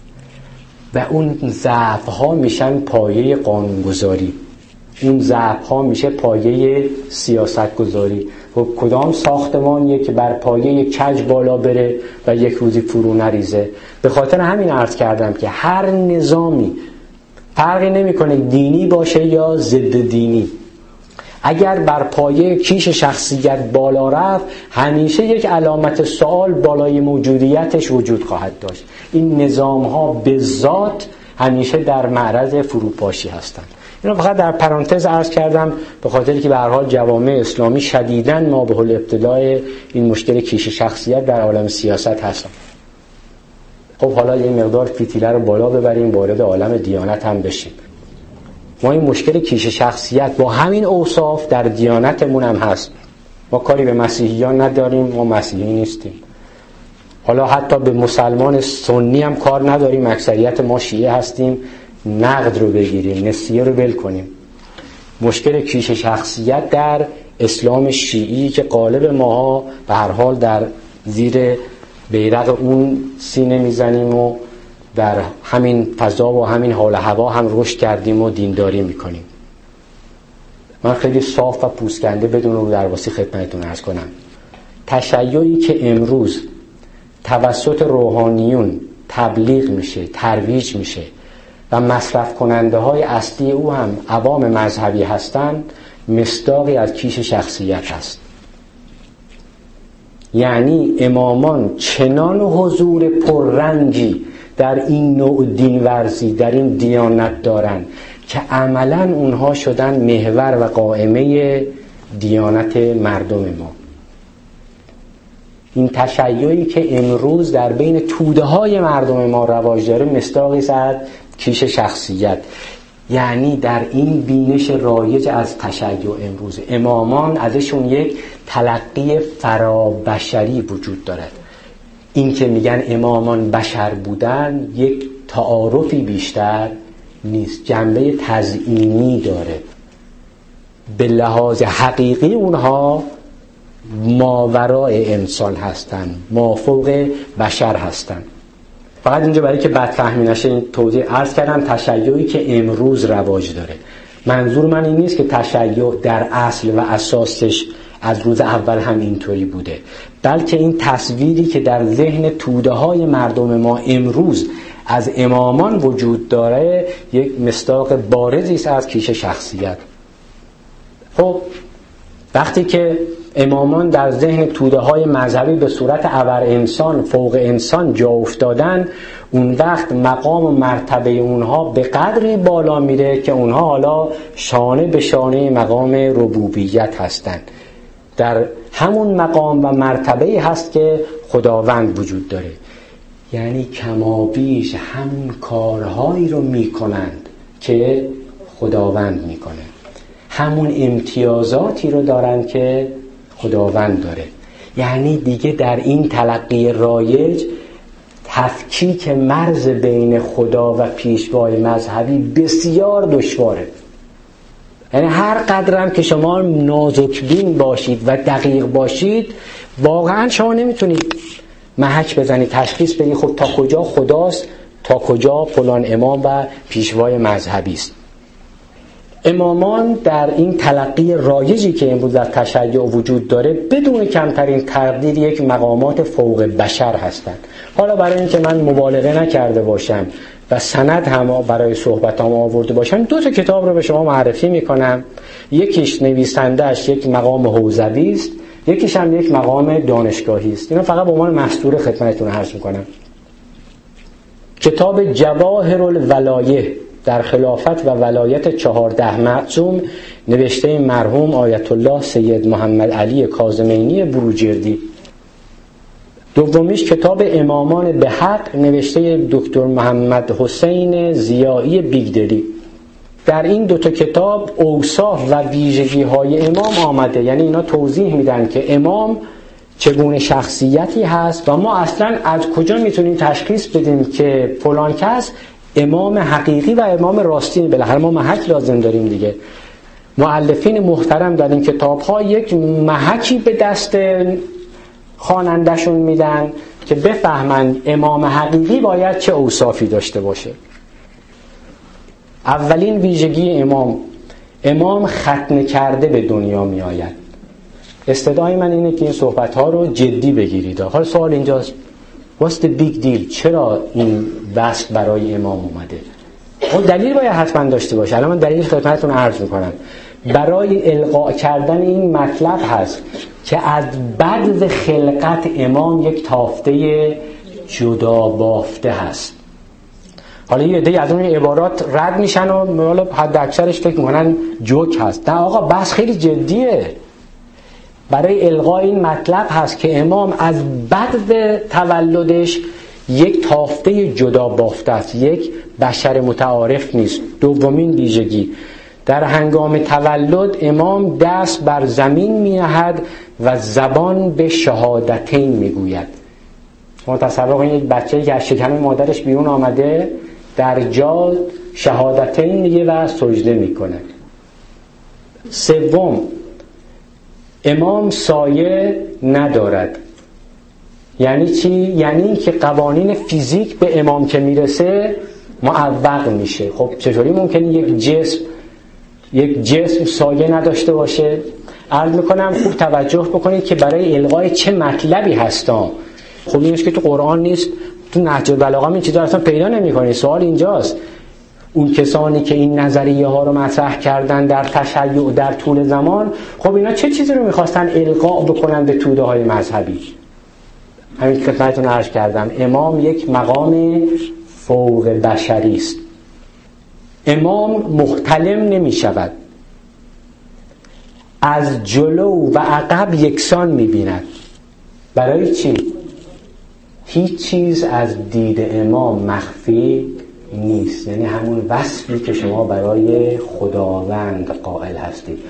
و اون ضعف ها میشن پایه قانونگذاری، اون ضعف ها میشه پایه سیاست گذاری. خب کدام ساختمانیه که بر پایه کج بالا بره و یک روزی فرو نریزه؟ به خاطر همین عرض کردم که هر نظامی فرقی نمیکنه دینی باشه یا ضد دینی، اگر بر پایه کیش شخصیت بالا رفت همیشه یک علامت سوال بالای موجودیتش وجود خواهد داشت. این نظام ها به ذات همیشه در معرض فروپاشی هستند. اینو فقط در پرانتز عرض کردم به خاطری که به هر حال جوامع اسلامی شدیداً ما به حال ابتلای این مشکل کیش شخصیت در عالم سیاست هستن. خب حالا یه مقدار فتیله رو بالا ببریم، وارد عالم دیانت هم بشیم. ما این مشکل کیش شخصیت با همین اوصاف در دیانتمون هم هست. ما کاری به مسیحیان نداریم، ما مسیحی نیستیم. حالا حتی به مسلمان سنی هم کار نداریم، اکثریت ما شیعه هستیم. نقد رو بگیریم، نسیه رو بل کنیم. مشکل کیش شخصیت در اسلام شیعی که قالب ماها به هر حال در زیر بیرق اون سینه میزنیم و در همین فضا و همین حال هوا هم رشد کردیم و دینداری میکنیم. من خیلی صاف و پوسکنده بدون رو درواسی خدمتتون عرض کنم. تشیعی که امروز توسط روحانیون تبلیغ میشه، ترویج میشه و مصرف کننده های اصلی او هم عوام مذهبی هستند، مصداقی از کیش شخصیت است. یعنی امامان چنان حضور پررنگی در این نوع دین ورزی، در این دیانت دارن که عملاً اونها شدن محور و قائمه دیانت مردم ما. این تشیعی که امروز در بین توده های مردم ما رواج داره مصداقی است از کیش شخصیت. یعنی در این بینش رایج از تشیع امروز امامان ازشون یک تلقی فرابشری وجود دارد. این که میگن امامان بشر بودن یک تعارفی بیشتر نیست، جنبه تزیینی داره. به لحاظ حقیقی اونها ماورای انسان هستن، مافوق بشر هستن. فقط اینجا برای که بد فهمی نشه این توضیح عرض کردم. تشیعی که امروز رواج داره، منظور من این نیست که تشیع در اصل و اساسش از روز اول هم اینطوری بوده، بلکه این تصویری که در ذهن توده های مردم ما امروز از امامان وجود داره یک مصداق بارزی است از کیش شخصیت. خب وقتی که امامان در ذهن توده های مذهبی به صورت ابر انسان، فوق انسان جا افتادن، اون وقت مقام و مرتبه اونها به قدری بالا میره که اونها حالا شانه به شانه مقام ربوبیت هستند. در همون مقام و مرتبه هست که خداوند وجود داره. یعنی کمابیش همون کارهایی رو میکنند که خداوند میکنه، همون امتیازاتی رو دارن که خداوند داره. یعنی دیگه در این تلقی رایج تفکیک مرز بین خدا و پیشوای مذهبی بسیار دشواره. یعنی هر قدرم که شما نازکبین باشید و دقیق باشید، واقعا شما نمیتونید محک بزنید تشخیص بدید خب تا کجا خداست، تا کجا فلان امام و پیشوای مذهبی است. امامان در این تلقی رایجی که امروز در تشیع وجود داره بدون کمترین تردید یک مقامات فوق بشر هستند. حالا برای اینکه من مبالغه نکرده باشم و سند هم برای صحبتام آورده باشم، دو تا کتاب رو به شما معرفی میکنم. یکیش نویسنده‌اش یک مقام حوزوی است، یکیش هم یک مقام دانشگاهی است. اینا فقط به عنوان مستور خدمتتون عرض میکنم. کتاب جواهر الولایه در خلافت و ولایت چهارده معصوم نوشته مرحوم آیت الله سید محمد علی کاظمینی بروجردی. دومیش کتاب امامان به حق نوشته دکتر محمد حسین ضیایی بیگدری. در این دوتا کتاب اوصاف و ویژگی های امام آمده، یعنی اینا توضیح میدن که امام چگونه شخصیتی هست و ما اصلا از کجا میتونیم تشخیص بدیم که فلان کس امام حقیقی و امام راستی. بالاخره ما محک لازم داریم دیگه. مؤلفین محترم در این کتاب ها یک محکی به دست خواننده‌شون میدن که بفهمن امام حقیقی باید چه اوصافی داشته باشه. اولین ویژگی امام، امام ختنه کرده به دنیا می آید. استدعای من اینه که این صحبت ها رو جدی بگیرید. حالا سوال اینجاست What's the big deal؟ چرا این وصف برای امام اومده؟ اون دلیل باید حتما داشته باشه. الان من دلیل خدمتتون عرض میکنم. برای القا کردن این مطلب هست که از بدو خلقت امام یک تافته جدا بافته هست. حالا یه عده از اون عبارات رد میشن و حالا حد اکثرش فکر میکنن جوک هست. نه آقا، بحث خیلی جدیه. برای القای این مطلب هست که امام از بدو تولدش یک تافته جدا بافته است، یک بشر متعارف نیست. دومین ویژگی، در هنگام تولد امام دست بر زمین می نهد و زبان به شهادتین می گوید. شما تصور کنید یک بچه‌ای که از شکم مادرش بیرون آمده در جا شهادتین میگه و سجده میکنه. سوم، امام سایه ندارد. یعنی چی؟ یعنی که قوانین فیزیک به امام که میرسه معوق میشه. خب چطوری ممکنه یک جسم یک جسم سایه نداشته باشه؟ عرض میکنم خوب توجه بکنید که برای القای چه مطلبی هستم. خب اینش که تو قرآن نیست، تو نهج البلاغه این چیزا اصلا پیدا نمی‌کنی. سوال اینجاست، اون کسانی که این نظریه ها رو مطرح کردن در تشیع در طول زمان، خب اینا چه چیزی رو می‌خواستن القا بکنن به توده های مذهبی؟ همین خدمتتون عرض کردم، امام یک مقام فوق بشری است. امام محتلم نمی شود، از جلو و عقب یکسان می بیند. برای چی؟ هیچ چیز از دید امام مخفی نیست. یعنی همون وصفی که شما برای خداوند قائل هستید.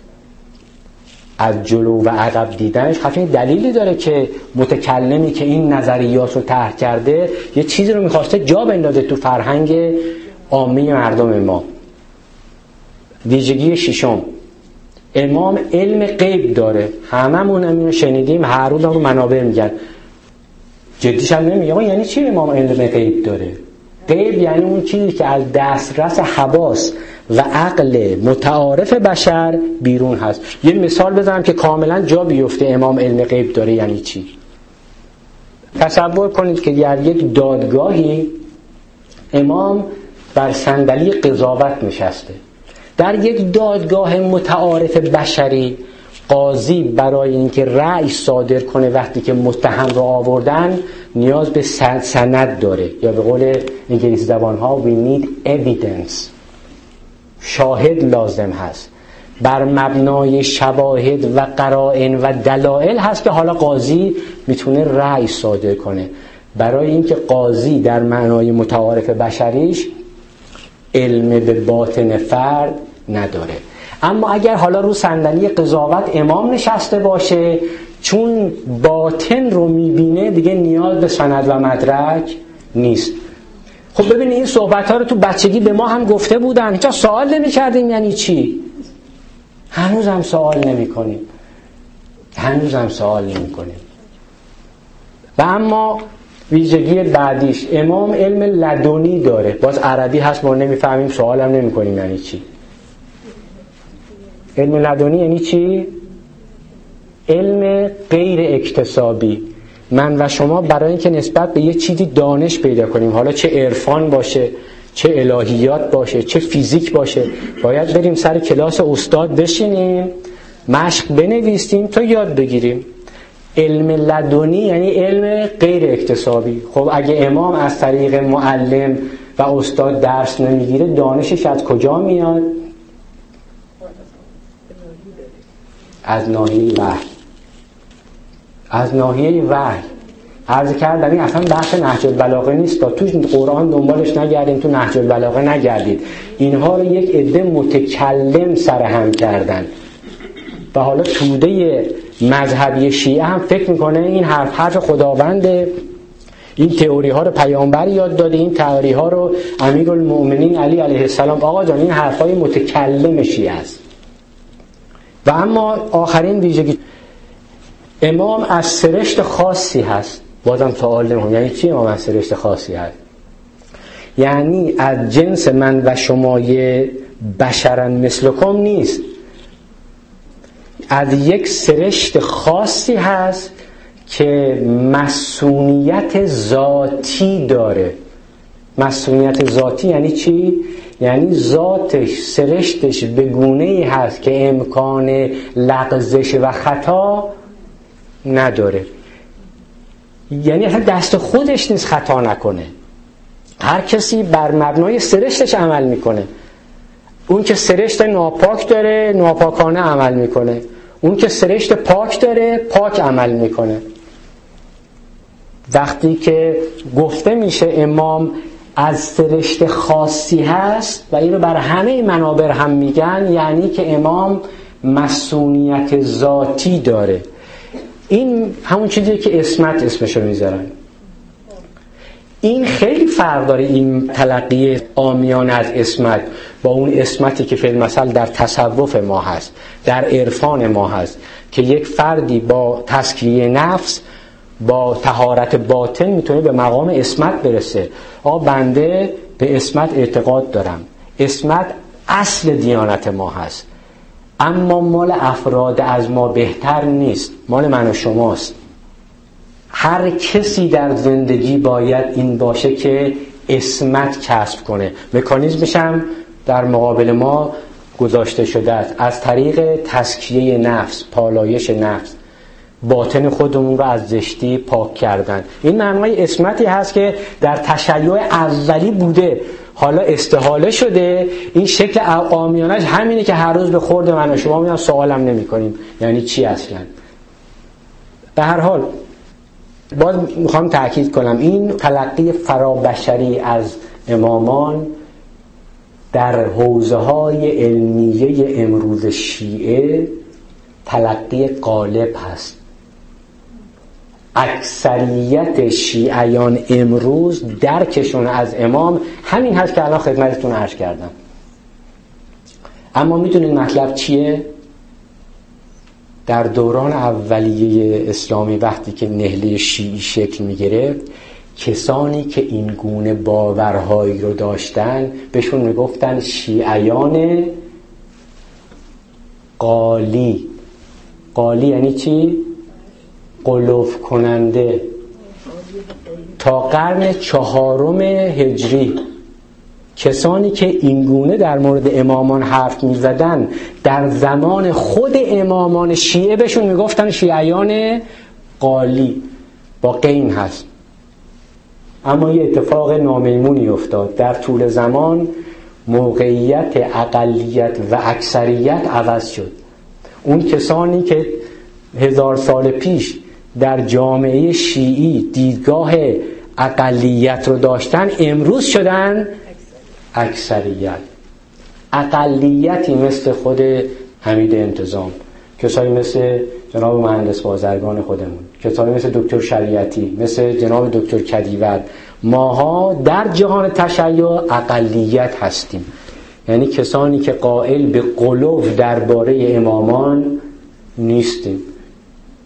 از جلو و عقب دیدنش خفیه دلیلی داره که متکلمی که این نظریات رو طرح کرده یه چیزی رو میخواسته جا بندازه تو فرهنگ عامی مردم ما. ویژگی ششم، امام علم غیب داره. هممون اینو شنیدیم، هر روز هم رو منابع میگن. جدیش هم نمیگه. آقا یعنی چی امام علم غیب داره؟ غیب یعنی اون چیزی که از دسترس حواس و عقل متعارف بشر بیرون هست. یه مثال بزنم که کاملا جا بیفته امام علم غیب داره یعنی چی. تصور کنید که در یک دادگاهی امام بر صندلی قضاوت نشسته. در یک دادگاه متعارف بشری قاضی برای اینکه رأی صادر کنه وقتی که متهم رو آوردن نیاز به سند داره، یا به قول انگلیسی زبان ها we need evidence. شاهد لازم هست. بر مبنای شواهد و قرائن و دلایل هست که حالا قاضی میتونه رأی صادر کنه. برای اینکه قاضی در معنای متعارف بشریش علم به باطن فرد نداره. اما اگر حالا رو صندلی قضاوت امام نشسته باشه، چون باطن رو میبینه دیگه نیاز به سند و مدرک نیست. خب ببینید این صحبت ها رو تو بچگی به ما هم گفته بودن، هیچ سوال نمی کردیم یعنی چی؟ هنوز هم سوال نمی کنیم. هنوز هم سوال نمی کنیم. و اما ویژگی بعدیش، امام علم لدنی داره. باز عربی هست ما نمیفهمیم، سوال هم نمی کنیم یعنی چی. علم لدنی یعنی چی؟ علم غیر اکتسابی. من و شما برای اینکه نسبت به یه چیزی دانش پیدا کنیم، حالا چه عرفان باشه، چه الهیات باشه، چه فیزیک باشه، باید بریم سر کلاس استاد بشینیم، مشق بنویسیم تا یاد بگیریم. علم لدنی یعنی علم غیر اکتسابی. خب اگه امام از طریق معلم و استاد درس نمیگیره، دانشش از کجا میاد؟ از ناحیه وحی. از ناحیه وحی. عرض کردم این اصلا بحث نهج البلاغه نیست، تا تو قرآن دنبالش نگردیم، تو نهج البلاغه نگردید. اینها رو یک عده متکلم سرهم کردن و حالا توده مذهبی شیعه هم فکر میکنه این حرف حرف خداونده، این تئوری ها رو پیامبر یاد داده، این تئوری ها رو امیرالمؤمنین علی علیه السلام. آقا جان این حرف های متکلم شیعه است. و اما آخرین ویژگی، امام از سرشت خاصی هست. بازم سوال نمیم، یعنی چی امام از سرشت خاصی هست؟ یعنی از جنس من و شمای بشرن مثلکم نیست، از یک سرشت خاصی هست که مسئولیت ذاتی داره. مسئولیت ذاتی یعنی چی؟ یعنی ذاتش، سرشتش به گونه‌ای هست که امکان لغزش و خطا نداره. یعنی اصلا دست خودش نیست خطا نکنه. هر کسی بر مبنای سرشتش عمل میکنه. اون که سرشت ناپاک داره ناپاکانه عمل میکنه، اون که سرشت پاک داره پاک عمل میکنه. وقتی که گفته میشه امام از سرشت خاصی هست و این رو بر همه منابر هم میگن، یعنی که امام مسئولیت ذاتی داره. این همون چیزیه که اسمت اسمشو میذارن. این خیلی فرق داره، این تلقی عامیانه از اسمت با اون اسمتی که فی المثل در تصوف ما هست، در عرفان ما هست، که یک فردی با تزکیه نفس، با طهارت باطن میتونه به مقام اسمت برسه. آقا بنده به اسمت اعتقاد دارم، اسمت اصل دیانت ما هست، اما مال افراد از ما بهتر نیست، مال من و شماست. هر کسی در زندگی باید این باشه که اسمت کسب کنه. مکانیزمش هم در مقابل ما گذاشته شده است، از طریق تزکیه نفس، پالایش نفس، باطن خودمون رو از زشتی پاک کردن. این معنای اسمتی هست که در تشیع اولی بوده، حالا استحاله شده. این شکل عامیانش همینه که هر روز به خورد من و شما میان سوالم نمی کنیم یعنی چی اصلا. به هر حال باز میخوام تأکید کنم این تلقی فرابشری از امامان در حوزه های علمیه امروز شیعه تلقی غالب هست. اکثریت شیعیان امروز درکشون از امام همین هست که الان خدمتتون عرض کردم. اما میدونید مطلب چیه؟ در دوران اولیه اسلامی وقتی که نهله شیعی شکل میگرفت، کسانی که این گونه باورهایی رو داشتن بهشون میگفتن شیعیان قالی. قالی یعنی چی؟ قلوف کننده. تا قرن چهارم هجری کسانی که این گونه در مورد امامان حرف میزدن در زمان خود امامان شیعه بهشون میگفتن شیعیان قالی، با قین هست. اما یه اتفاق نامیمونی افتاد، در طول زمان موقعیت اقلیت و اکثریت عوض شد. اون کسانی که هزار سال پیش در جامعه شیعی دیدگاه اقلیت رو داشتن امروز شدن اکثریت. اقلیتی مثل خود حمید انتظام، کسایی مثل جناب مهندس بازرگان خودمون، کسایی مثل دکتر شریعتی، مثل جناب دکتر کدیور، ماها در جهان تشیع اقلیت هستیم. یعنی کسانی که قائل به غلو درباره امامان نیستیم.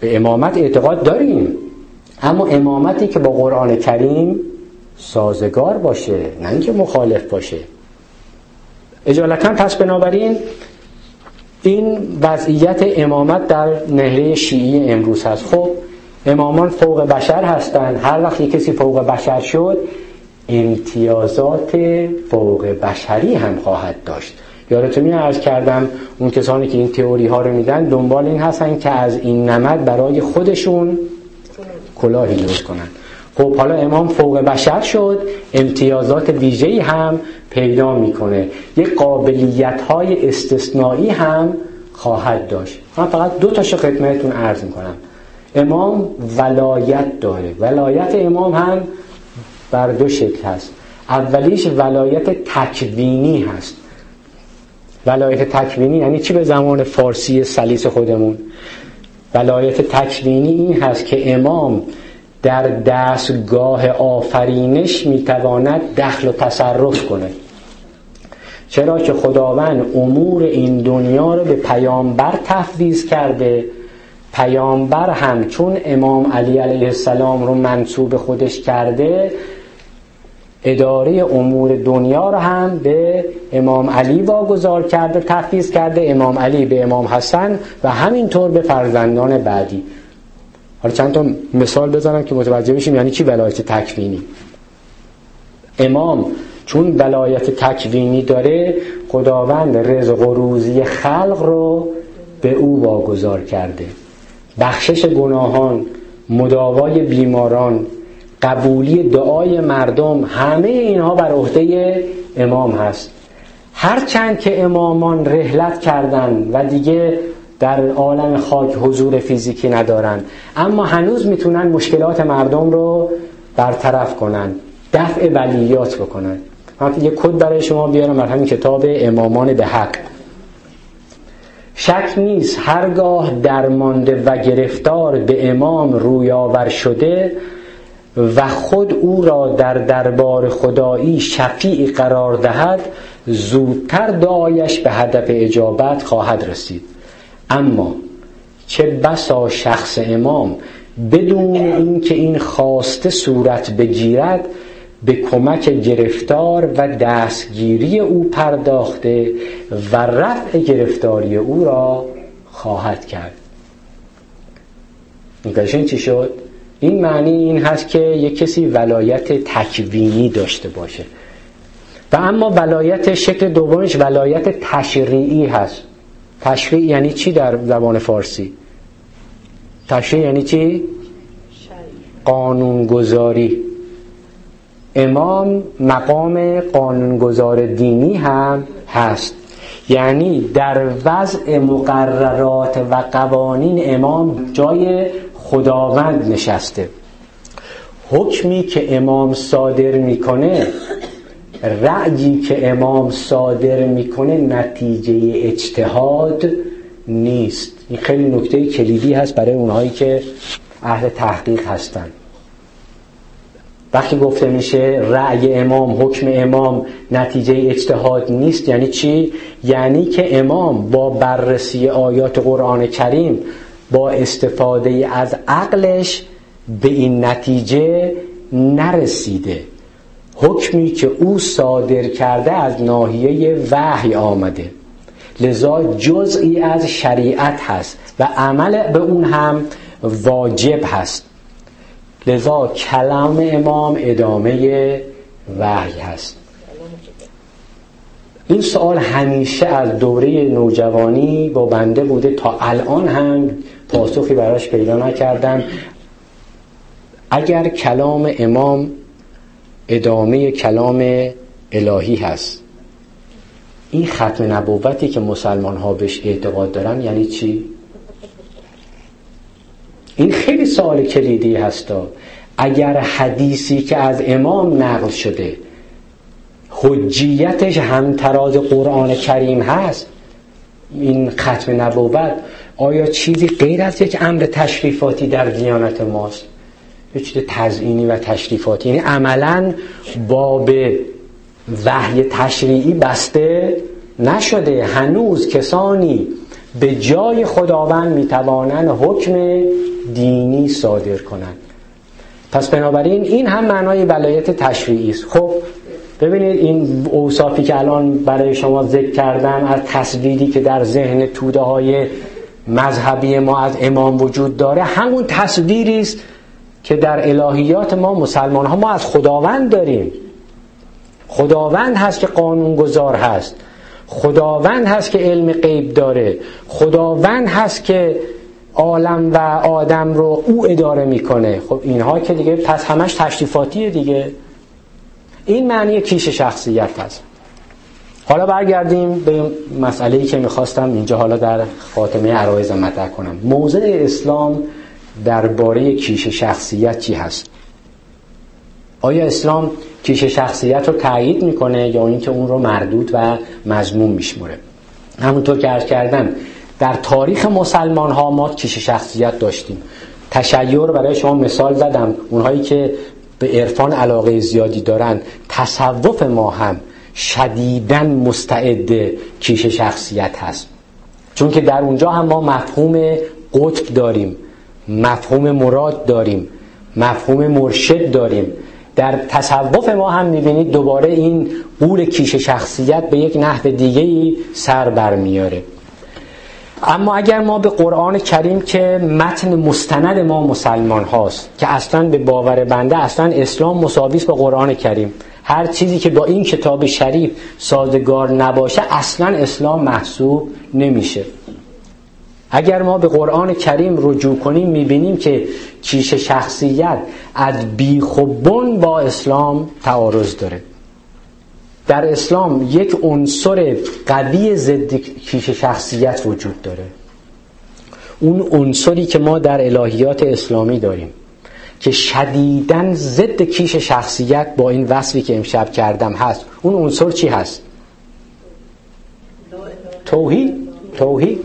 به امامت اعتقاد داریم، اما امامتی که با قرآن کریم سازگار باشه، نه اینکه مخالف باشه. اجالتا پس بنابراین این وضعیت امامت در نهره شیعی امروز هست. خب امامان فوق بشر هستند، هر وقت یک کسی فوق بشر شد امتیازات فوق بشری هم خواهد داشت. یادتون میاد عرض کردم اون کسانی که این تئوری ها رو میدن دنبال این هستن که از این نمد برای خودشون کلاهی درست کنن. خب حالا امام فوق بشر شد، امتیازات ویژه‌ای هم پیدا میکنه، یک قابلیت های استثنایی هم خواهد داشت. من فقط دو تاشو خدمتتون عرض میکنم. امام ولایت داره. ولایت امام هم بر دو شکل هست. اولیش ولایت تکوینی هست. ولایت تکوینی یعنی چی به زمان فارسی سلیس خودمون؟ ولایت تکوینی این هست که امام در دستگاه آفرینش میتواند دخل و تصرف کنه. چرا که خداوند امور این دنیا رو به پیامبر تفویض کرده. پیامبر هم چون امام علی علیه السلام رو منسوب خودش کرده، اداره امور دنیا رو هم به امام علی واگذار کرده، تفویض کرده، امام علی به امام حسن و همینطور به فرزندان بعدی. حالا چند تا مثال بزنم که متوجه بشیم یعنی چی ولایت تکوینی. امام چون ولایت تکوینی داره، خداوند رزق و روزی خلق رو به او واگذار کرده. بخشش گناهان، مداوای بیماران، قبولی دعای مردم، همه اینها بر عهده امام هست. هرچند که امامان رحلت کردن و دیگه در عالم خاک حضور فیزیکی ندارن، اما هنوز میتونن مشکلات مردم رو برطرف کنن، دفع بلیات بکنن. من یه کد برای شما بیارم در همین کتاب امامان به حق. شک نیست هرگاه درمانده و گرفتار به امام روی آور شده و خود او را در دربار خدایی شفیع قرار دهد، زودتر دعایش به هدف اجابت خواهد رسید. اما چه بسا شخص امام بدون اینکه این خواسته صورت بگیرد به کمک گرفتار و دستگیری او پرداخته و رفع گرفتاری او را خواهد کرد. این چی شد؟ این معنی این هست که یک کسی ولایت تکوینی داشته باشه. و اما ولایت شکل دومش ولایت تشریعی هست. تشریع یعنی چی در زبان فارسی؟ تشریع یعنی چی؟ قانونگذاری. امام مقام قانونگذار دینی هم هست، یعنی در وضع مقررات و قوانین امام جای خداوند نشسته. حکمی که امام صادر میکنه، رأیی که امام صادر میکنه نتیجه اجتهاد نیست. این خیلی نکته کلیدی هست برای اونهایی که اهل تحقیق هستن. وقتی گفته میشه رأی امام، حکم امام نتیجه اجتهاد نیست، یعنی چی؟ یعنی که امام با بررسی آیات قرآن کریم، با استفاده از عقلش به این نتیجه نرسیده. حکمی که او صادر کرده از ناحیه وحی آمده، لذا جزئی از شریعت هست و عمل به اون هم واجب هست. لذا کلام امام ادامه وحی هست. این سوال همیشه از دوره نوجوانی با بنده بوده، تا الان هم پاسخی براش پیدا نکردم. اگر کلام امام ادامه کلام الهی هست، این ختم نبوتی که مسلمان ها بهش اعتقاد دارن یعنی چی؟ این خیلی سوال کلیدی هستا. اگر حدیثی که از امام نقل شده حجیتش همتراز قرآن کریم هست، این ختم نبوت آیا چیزی غیر از یک امر تشریفاتی در دیانت ماست؟ یک چیز تزیینی و تشریفاتی، یعنی عملاً باب وحی تشریعی بسته نشده. هنوز کسانی به جای خداوند میتوانند حکم دینی صادر کنند. پس بنابراین این هم معنای ولایت تشریعی است. خب ببینید این اوصافی که الان برای شما ذکر کردم از تصویری که در ذهن توده های مذهبی ما از امام وجود داره، همون تصویری است که در الهیات ما مسلمان ها ما از خداوند داریم. خداوند هست که قانونگذار هست، خداوند هست که علم غیب داره، خداوند هست که عالم و آدم رو او اداره میکنه. خب اینها که دیگه پس همش تشریفاتیه دیگه. این معنی کیش شخصیت هست. حالا برگردیم به مسئله‌ای که میخواستم اینجا حالا در خاتمه عرایض مطرح کنم. موضع اسلام درباره کیش شخصیت چی هست؟ آیا اسلام کیش شخصیت رو تایید میکنه یا اینکه اون رو مردود و مذموم میشموره؟ همونطور که عرض کردم در تاریخ مسلمان ها ما کیش شخصیت داشتیم. تشیع رو برای شما مثال زدم، اونهایی که به عرفان علاقه زیادی دارن، تصوف ما هم شدیداً مستعد کیش شخصیت هست، چون که در اونجا هم ما مفهوم قطب داریم، مفهوم مراد داریم، مفهوم مرشد داریم. در تصوف ما هم میبینید دوباره این قول کیش شخصیت به یک نحو دیگه‌ای سر برمیاره. اما اگر ما به قرآن کریم که متن مستند ما مسلمان هاست، که اصلا به باور بنده اصلا اسلام مساوی است با قرآن کریم، هر چیزی که با این کتاب شریف سازگار نباشه اصلا اسلام محسوب نمیشه. اگر ما به قرآن کریم رجوع کنیم میبینیم که کیش شخصیت از بیخ و بن با اسلام تعارض داره. در اسلام یک عنصر قوی ضد کیش شخصیت وجود داره، اون عنصری که ما در الهیات اسلامی داریم که شدیداً ضد کیش شخصیت با این وصفی که امشب کردم هست. اون عنصر چی هست؟ توحید. توحید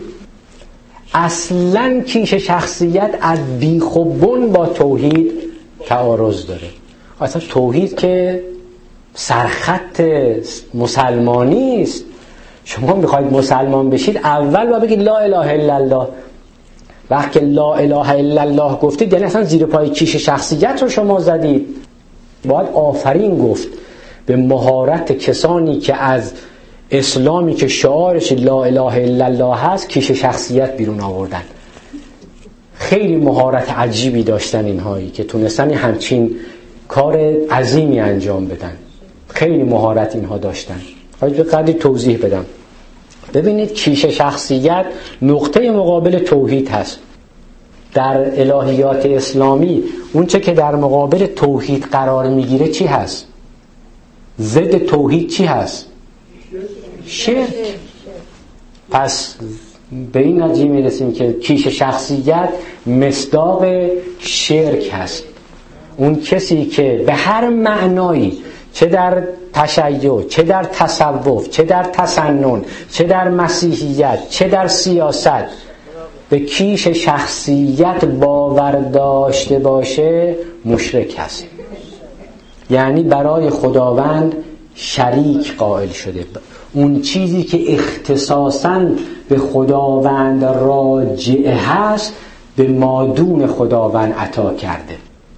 اصلاً کیش شخصیت از بیخ و بن با توحید تعارض داره. اصلا توحید که سرخط مسلمانی است. شما میخواید مسلمان بشید اول باید بگید لا اله الا الله. وقتی لا اله الا الله گفتید یعنی اصلا زیر پای کیش شخصیت رو شما زدید. باید آفرین گفت به مهارت کسانی که از اسلامی که شعارش لا اله الا الله هست کیش شخصیت بیرون آوردن. خیلی مهارت عجیبی داشتن اینهایی که تونستن همچین کار عظیمی انجام بدن. خیلی مهارت اینها داشتن. حالا به قدری توضیح بدم. ببینید کیش شخصیت نقطه مقابل توحید هست. در الهیات اسلامی اون چه که در مقابل توحید قرار میگیره چی هست؟ ضد توحید چی هست؟ شرک. پس به این نتیجه میرسیم که کیش شخصیت مصداق شرک هست. اون کسی که به هر معنایی، چه در تشیع، چه در تصوف، چه در تسنن، چه در مسیحیت، چه در سیاست، به کیش شخصیت باور داشته باشه مشرک هست. یعنی برای خداوند شریک قائل شده. اون چیزی که اختصاصاً به خداوند راجع هست به مادون خداوند عطا کرده.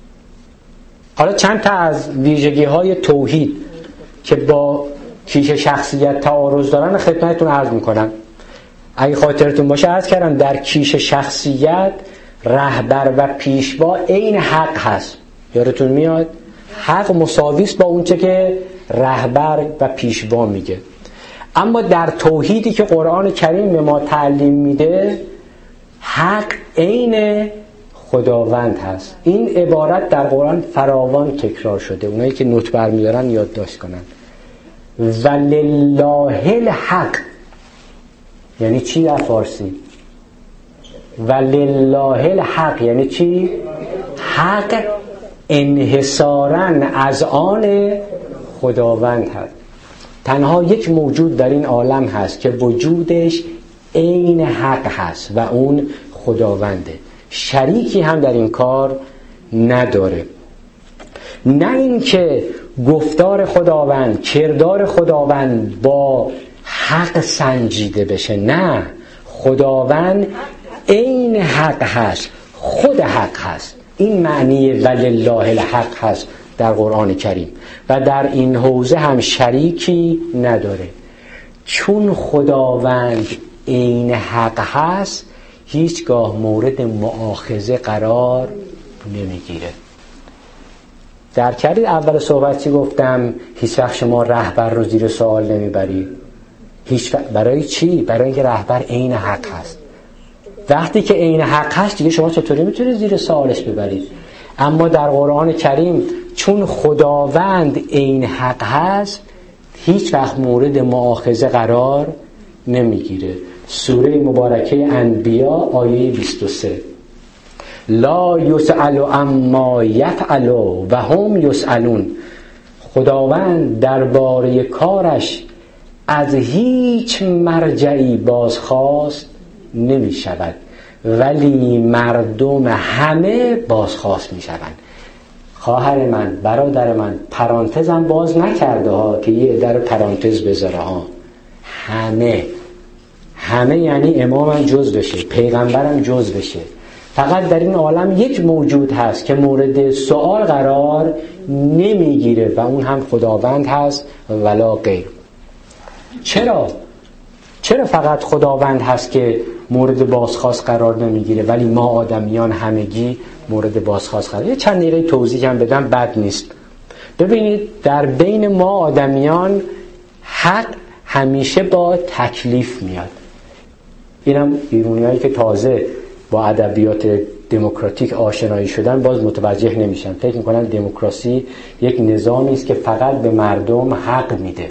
حالا چند تا از ویژگی های توحید که با کیش شخصیت تعارض دارن خدمتتون عرض میکنم. اگه خاطرتون باشه عرض کردم در کیش شخصیت رهبر و پیشوا عین حق هست. یادتون میاد؟ حق مساوی است با اون چه که رهبر و پیشوا میگه. اما در توحیدی که قرآن کریم به ما تعلیم میده حق عین خداوند هست. این عبارت در قرآن فراوان تکرار شده. اونایی که نوت برمی‌دارن یادداشت کنن. ولله الحق یعنی چی در فارسی؟ ولله الحق یعنی چی؟ حق انحصاراً از آن خداوند هست. تنها یک موجود در این عالم هست که وجودش عین حق هست و اون خداونده. شریکی هم در این کار نداره. نه اینکه گفتار خداوند، کردار خداوند با حق سنجیده بشه، نه، خداوند عین حق هست، خود حق هست. این معنی ولله الحق هست در قرآن کریم و در این حوزه هم شریکی نداره. چون خداوند عین حق هست هیچگاه مورد مؤاخذه قرار نمیگیره. در کردید اول صحبتی گفتم هیچ وقت شما رهبر رو زیر سوال نمیبرید. هیچ وقت. برای چی؟ برای اینکه رهبر عین حق هست. وقتی که عین حق هست دیگه شما چطوری میتونید زیر سوالش ببرید؟ اما در قرآن کریم چون خداوند عین حق هست هیچ وقت مورد مؤاخذه قرار نمیگیره. سوره مبارکه انبیا آیه بیست و سه لا یسأل عما یفعل و هم یسألون. خداوند درباره کارش از هیچ مرجعی بازخواست نمی شود ولی مردم همه بازخواست می شوند. خواهر من، برادر من، پرانتزم باز نکرده ها که یه در پرانتز بذاره ها. همه همه یعنی امامم جز بشه، پیغمبرم جز بشه. فقط در این عالم یک موجود هست که مورد سوال قرار نمیگیره و اون هم خداوند هست ولا غیر. چرا؟ چرا فقط خداوند هست که مورد بازخواست قرار نمیگیره ولی ما آدمیان همگی مورد بازخواست قرار؟ یه چند دقیقه توضیح هم بدم بد نیست. ببینید در بین ما آدمیان حق همیشه با تکلیف میاد. اینم ایرونیایی که تازه با ادبیات دموکراتیک آشنایی شدن باز متوجه نمیشن، فکر میکنن دموکراسی یک نظامی است که فقط به مردم حق میده.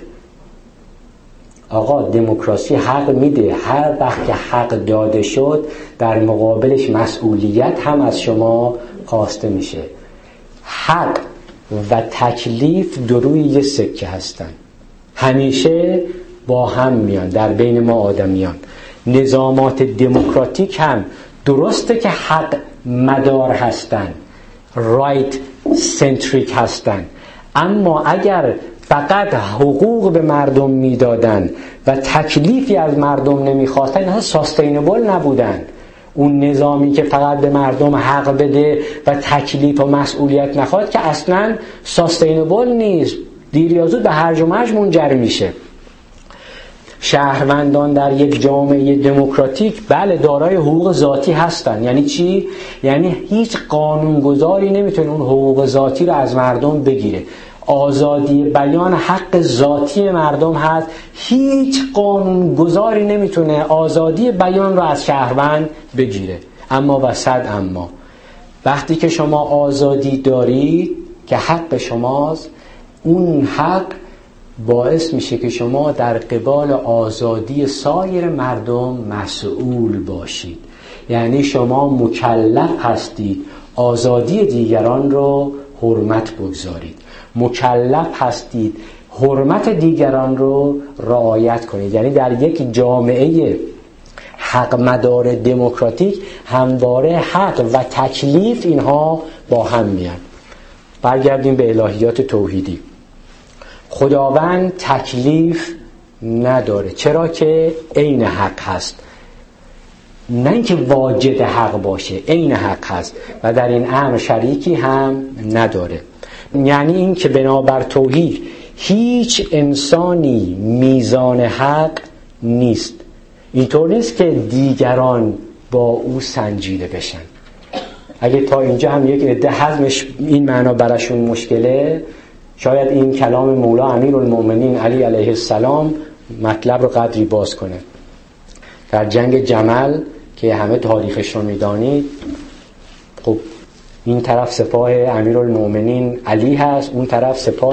آقا دموکراسی حق میده، هر وقت که حق داده شد در مقابلش مسئولیت هم از شما خواسته میشه. حق و تکلیف دو روی یه سکه هستن، همیشه با هم میان در بین ما آدمیان. نظامات دموکراتیک هم درسته که حق مدار هستن، رایت سنتریک هستن، اما اگر فقط حقوق به مردم میدادن و تکلیفی از مردم نمیخواستن اصلا ساستینبل نبودن. اون نظامی که فقط به مردم حق بده و تکلیف و مسئولیت نخواد که اصلا ساستینبل نیست، دیر یا زود به هرج و مرج منجر میشه. شهروندان در یک جامعه دموکراتیک بله دارای حقوق ذاتی هستن. یعنی چی؟ یعنی هیچ قانونگذاری نمیتونه اون حقوق ذاتی رو از مردم بگیره. آزادی بیان حق ذاتی مردم هست، هیچ قانونگذاری نمیتونه آزادی بیان رو از شهروند بگیره. اما وسط اما وقتی که شما آزادی دارید که حق شماست، اون حق باعث میشه که شما در قبال آزادی سایر مردم مسئول باشید. یعنی شما مکلف هستید آزادی دیگران رو حرمت بگذارید، مکلف هستید حرمت دیگران رو رعایت کنید. یعنی در یک جامعه حق مدار دموکراتیک همواره حق و تکلیف اینها با هم میان. برگردیم به الهیات توحیدی. خداوند تکلیف نداره، چرا که عین حق هست. نه اینکه واجد حق باشه، عین حق هست و در این امر شریکی هم نداره. یعنی این که بنابر توحید هیچ انسانی میزان حق نیست. اینطور نیست که دیگران با او سنجیده بشن. اگه تا اینجا هم یک عده هضمش این معنا براشون مشکله، شاید این کلام مولا امیرالمومنین علی علیه السلام مطلب رو قدری باز کنه. در جنگ جمل که همه تاریخش رو میدانید، خب این طرف سپاه امیرالمومنین علی هست، اون طرف سپاه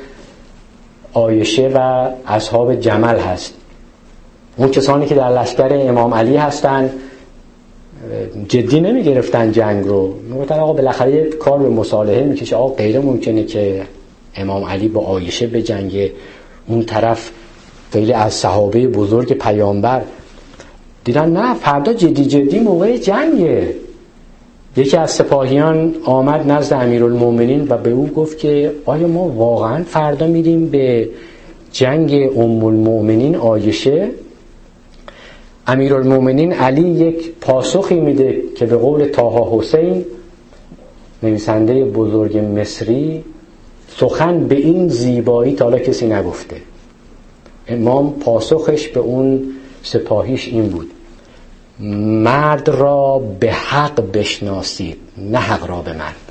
عایشه و اصحاب جمل هست. اون کسانی که در لشکر امام علی هستن جدی نمی گرفتن جنگ رو، میگفتن آقا بالاخره کار به مصالحه میکشه، آقا غیر ممکنه که امام علی با عایشه به جنگ. اون طرف خیلی از صحابه بزرگ پیامبر دیدن نه فردا جدی جدی موقع جنگه. یکی از سپاهیان آمد نزد امیرالمومنین و به او گفت که آیا ما واقعا فردا میریم به جنگ ام المؤمنین عایشه؟ امیرالمومنین علی یک پاسخی میده که به قول طه حسین نویسنده بزرگ مصری سخن به این زیبایی تا حالا کسی نگفته. امام پاسخش به اون سپاهیش این بود: مرد را به حق بشناسید، نه حق را به مرد.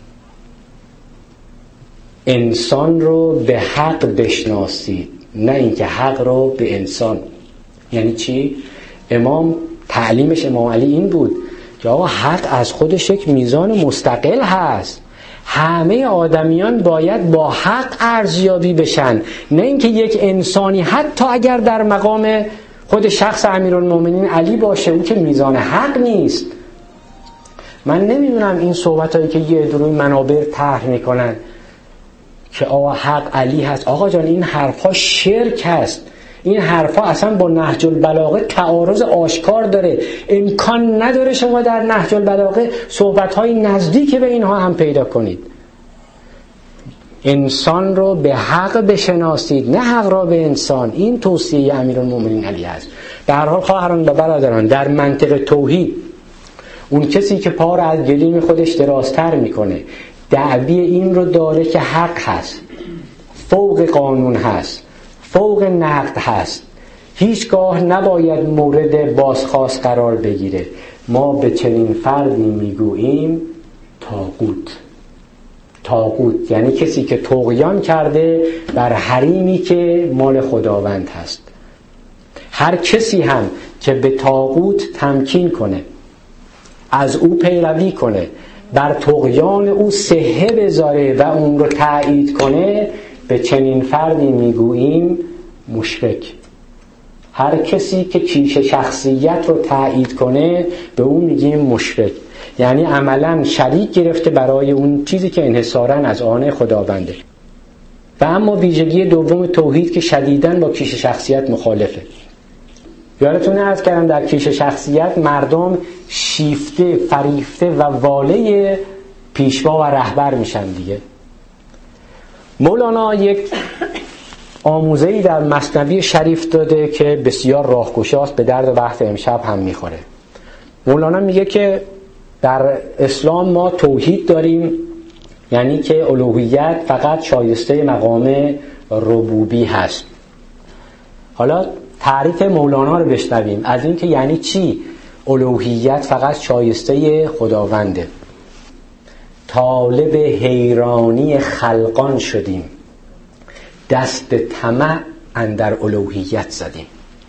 انسان رو به حق بشناسید، نه اینکه حق رو به انسان. یعنی چی؟ امام تعلیمش امام علی این بود که آقا حق از خودش یک میزان مستقل هست، همه آدمیان باید با حق ارزیابی بشن، نه اینکه یک انسانی حتی اگر در مقام خود شخص امیرالمومنین علی باشه اون که میزان حق نیست. من نمیدونم این صحبت هایی که یه دروی منابر طرح میکنن که آقا حق علی هست، آقا جان این حرفا شرک هست، این حرفا اصلا با نهج البلاغه تعارض آشکار داره. امکان نداره شما در نهج البلاغه صحبت‌های نزدیک به اینها هم پیدا کنید. انسان رو به حق بشناسید، نه حق را به انسان. این توصیه امیرالمومنین علی است. در حال خواهران و برادران، در منطق توحید اون کسی که پا رو از گلیم خودش درازتر میکنه دعوی این رو داره که حق هست، فوق قانون هست، فوق نقد هست، هیچگاه نباید مورد بازخواست قرار بگیره. ما به چنین فردی میگوییم طاغوت. طاغوت یعنی کسی که طغیان کرده بر حریمی که مال خداوند هست. هر کسی هم که به طاغوت تمکین کنه، از او پیروی کنه، بر طغیان او صحه بذاره و اون رو تایید کنه، به چنین فردی میگوییم مشرک. هر کسی که کیش شخصیت رو تایید کنه به اون میگیم مشرک، یعنی عملا شریک گرفته برای اون چیزی که انحصاراً از آن خداونده. و اما ویژگی دوم توحید که شدیداً با کیش شخصیت مخالفه. یادتونه عرض کردم در کیش شخصیت مردم شیفته، فریفته و واله پیشوا و رهبر میشن دیگه. مولانا یک آموزه‌ای در مثنوی شریف داده که بسیار راهگشاست، به درد وقت امشب هم میخوره. مولانا میگه که در اسلام ما توحید داریم، یعنی که الوهیت فقط شایسته مقام ربوبی هست. حالا تعریف مولانا رو بشنویم از این که یعنی چی الوهیت فقط شایسته خداونده. طالب حیرانی خلقان شدیم، دست طمع اندر الوهیت زدیم.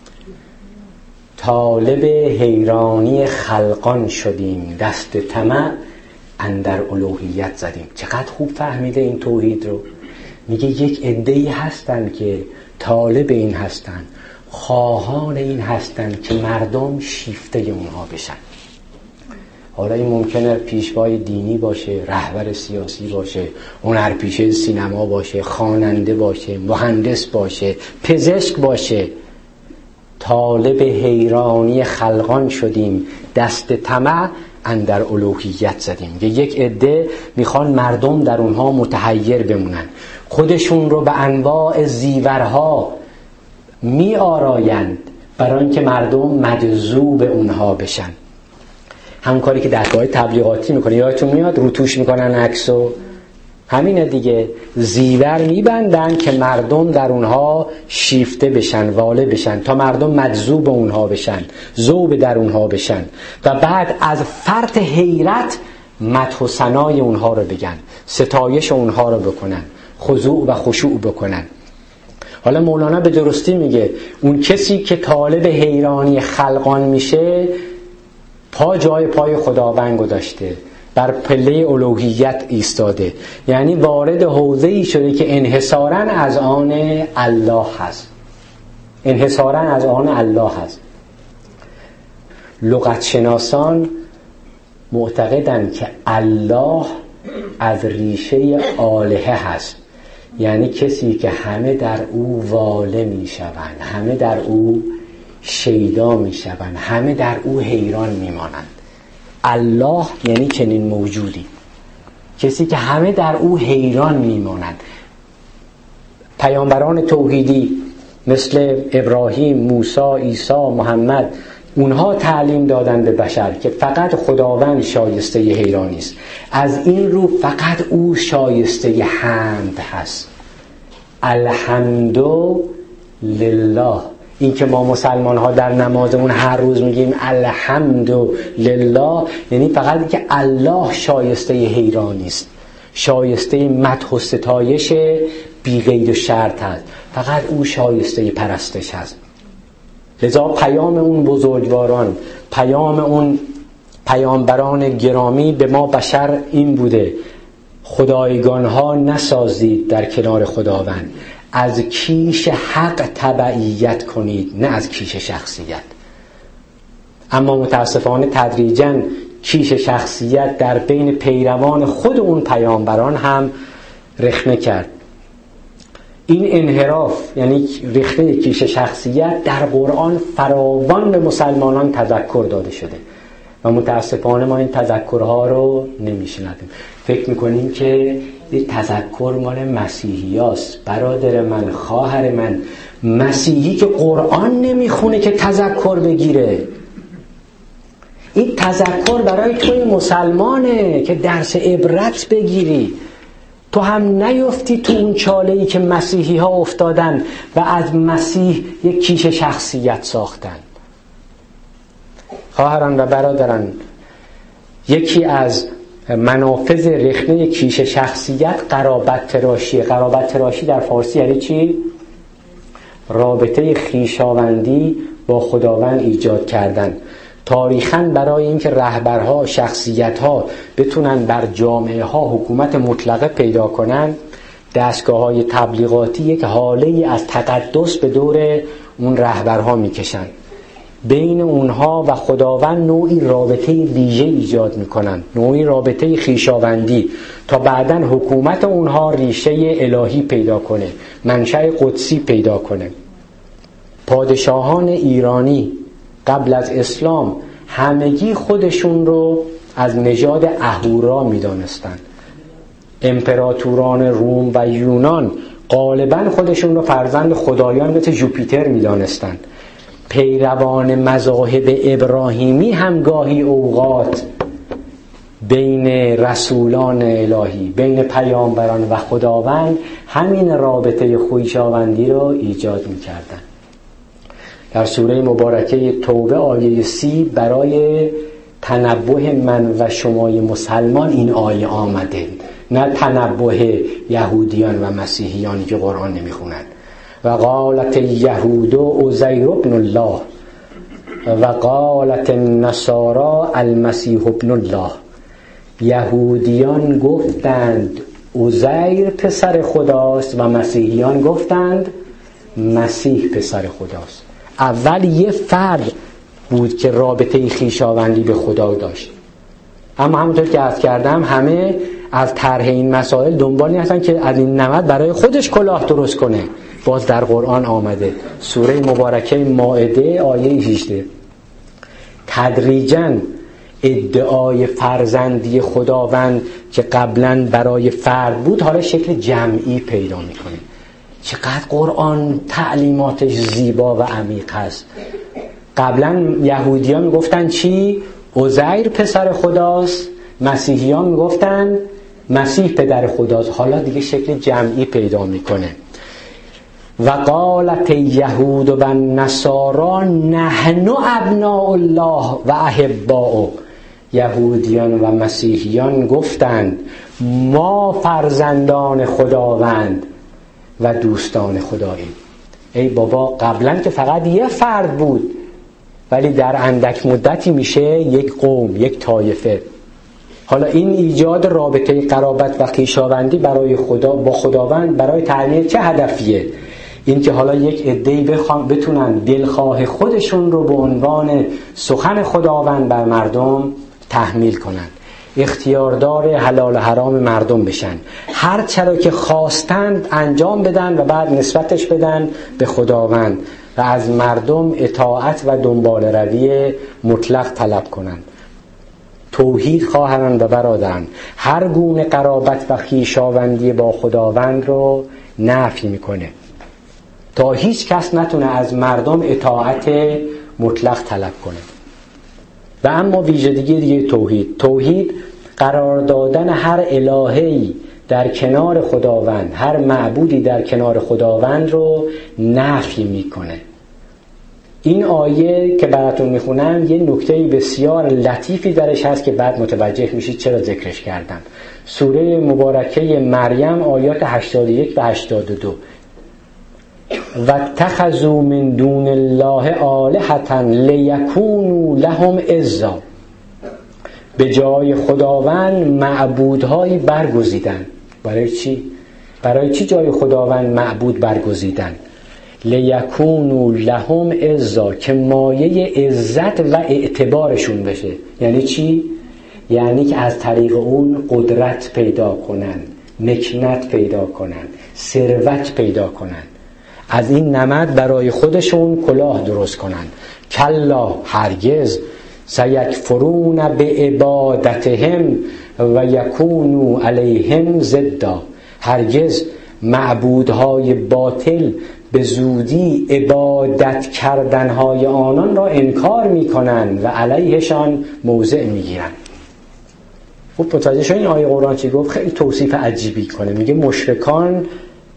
طالب حیرانی خلقان شدیم، دست طمع اندر الوهیت زدیم. چقدر خوب فهمیده این توحید رو. میگه یک عده‌ای هستن که طالب این هستن، خواهان این هستن که مردم شیفته اونها بشن. حالا این ممکنه پیشوای دینی باشه، رهبر سیاسی باشه، هنرپیشه سینما باشه، خواننده باشه، مهندس باشه، پزشک باشه. طالب حیرانی خلقان شدیم، دست طمع اندر الوهیت زدیم. یک عده میخوان مردم در اونها متحیر بمونن، خودشون رو به انواع زیورها می آرایند برای اینکه مردم مجذوب اونها بشن. همون کاری که دستگاه تبلیغاتی میکنه، یادتون میاد روتوش میکنن عکسو، همینه دیگه. زیور میبندن که مردم در اونها شیفته بشن، واله بشن، تا مردم مجذوب اونها بشن، ذوب در اونها بشن و بعد از فرط حیرت مدح و ثنای اونها رو بگن، ستایش اونها رو بکنن، خضوع و خشوع بکنن. حالا مولانا به درستی میگه اون کسی که طالب حیرانی خلقان میشه پا جای پای خداوند گذاشته، بر پله الوهیت ایستاده، یعنی وارد حوزه‌ای شده که انحصاراً از آن الله هست، انحصاراً از آن الله هست. لغت شناسان معتقدند که الله از ریشه آلهه هست، یعنی کسی که همه در او واله می شوند، همه در او شیدا می شوند، همه در او حیران می مانند. الله یعنی چنین موجودی، کسی که همه در او حیران می مانند. پیامبران توحیدی مثل ابراهیم، موسی، عیسی، محمد اونها تعلیم دادن به بشر که فقط خداوند شایسته حیرانی است. از این رو فقط او شایسته حمد هست. الحمد لله. این که ما مسلمان ها در نمازمون هر روز میگیم الحمد لله، یعنی فقط که الله شایسته حیرانی است، شایسته مدح و ستایش بی قید و شرط هست، فقط او شایسته پرستش هست. لذا پیام اون بزرگواران، پیام اون پیامبران گرامی به ما بشر این بوده: خدایگان ها نسازید در کنار خداوند، از کیش حق تبعیت کنید، نه از کیش شخصیت. اما متاسفانه تدریجاً کیش شخصیت در بین پیروان خود اون پیامبران هم رخنه کرد. این انحراف، یعنی رخنه کیش شخصیت، در قرآن فراوان به مسلمانان تذکر داده شده و متاسفانه ما این تذکرها رو نمیشنویم. فکر میکنیم که این تذکر مال مسیحی هست. برادر من، خواهر من، مسیحی که قرآن نمیخونه که تذکر بگیره. این تذکر برای توی مسلمانه که درس عبرت بگیری، تو هم نیفتی تو اون چاله‌ای که مسیحی ها افتادن و از مسیح یک کیش شخصیت ساختن. خواهران و برادران، یکی از منافذ رخنه کیش شخصیت قرابت تراشی. قرابت تراشی در فارسی یعنی چی؟ رابطه خویشاوندی با خداوند ایجاد کردن. تاریخاً برای اینکه رهبرها، شخصیت‌ها بتونن بر جامعه ها حکومت مطلقه پیدا کنن، دستگاه‌های تبلیغاتی یک حاله‌ای از تقدس به دور اون رهبرها میکشن. بین اونها و خداوند نوعی رابطه ویژه ایجاد میکنن، نوعی رابطه خویشاوندی، تا بعداً حکومت اونها ریشه الهی پیدا کنه، منشأ قدسی پیدا کنه. پادشاهان ایرانی قبل از اسلام همگی خودشون رو از نژاد اهورا میدانستند. امپراتوران روم و یونان غالباً خودشون رو فرزند خدایان مثل جوپیتر میدانستند. پیروان مذاهب ابراهیمی هم گاهی اوقات بین رسولان الهی، بین پیامبران و خداوند همین رابطه خویشاوندی رو ایجاد می‌کردند. در سوره مبارکه توبه آیه سی برای تنبه من و شمای مسلمان این آیه آمده، نه تنبه یهودیان و مسیحیانی که قرآن نمیخونن. و قالت یهود عزیر ابن الله و قالت النصارى المسیح ابن الله. یهودیان گفتند عزیر پسر خداست و مسیحیان گفتند مسیح پسر خداست. اول یه فرد بود که رابطه خویشاوندی به خدا داشت، اما همونطور که عرض کردم همه از طرح این مسائل دنبالی هستن که از این نمد برای خودش کلاه درست کنه. باز در قرآن آمده، سوره مبارکه مائده آیه هجده. تدریجاً ادعای فرزندی خداوند که قبلاً برای فرد بود حالا شکل جمعی پیدا میکنه. چقدر قرآن تعلیماتش زیبا و عمیق هست. قبلا یهودیان میگفتن چی؟ عزیر پسر خداست، مسیحیان میگفتن مسیح پدر خداست. حالا دیگه شکل جمعی پیدا میکنه. و قالت یهود و نصارا نحن ابناء الله و احباؤه. یهودیان و مسیحیان گفتند ما فرزندان خداوند و دوستان خداییم. ای بابا، قبلا که فقط یه فرد بود، ولی در اندک مدتی میشه یک قوم، یک طایفه. حالا این ایجاد رابطه قرابت و خویشاوندی برای خدا با خداوند برای تعیین چه هدفیه؟ این که حالا یک عده‌ای بخوان بتونن دلخواه خودشون رو به عنوان سخن خداوند بر مردم تحمیل کنن، اختیاردار حلال و حرام مردم بشن، هر چرا که خواستند انجام بدن و بعد نسبتش بدن به خداوند و از مردم اطاعت و دنبال روی مطلق طلب کنند. توحید خواهران و برادران هر گونه قرابت و خویشاوندی با خداوند رو نفی میکنه تا هیچ کس نتونه از مردم اطاعت مطلق طلب کنه. و اما ویژگی دیگه توحید، توحید قرار دادن هر الهه‌ای در کنار خداوند، هر معبودی در کنار خداوند رو نفی میکنه. این آیه که براتون میخونم یه نکته بسیار لطیفی درش هست که بعد متوجه میشید چرا ذکرش کردم. سوره مبارکه مریم آیات هشتاد و یک و هشتاد و دو. و اتخذوا من دون الله آلهة لیکونوا لهم عزا. به جای خداوند معبودهایی برگزیدن. برای چی؟ برای چی جای خداوند معبود برگزیدن؟ لیکونوا لهم عزا، که مایه عزت و اعتبارشون بشه. یعنی چی؟ یعنی که از طریق اون قدرت پیدا کنن، مکنت پیدا کنن، ثروت پیدا کنن، از این نمد برای خودشون کلاه درست کنن. کلا، هرگز، سیکفرون به عبادتهم و یکونوا علیهم ضدا. هرگز معبودهای باطل به زودی عبادت کردنهای آنان را انکار میکنن و علیهشان موضع میگیرن. خب متوجه شو این آیه قرآن چی گفت؟ خیلی توصیف عجیبی کنه. میگه مشرکان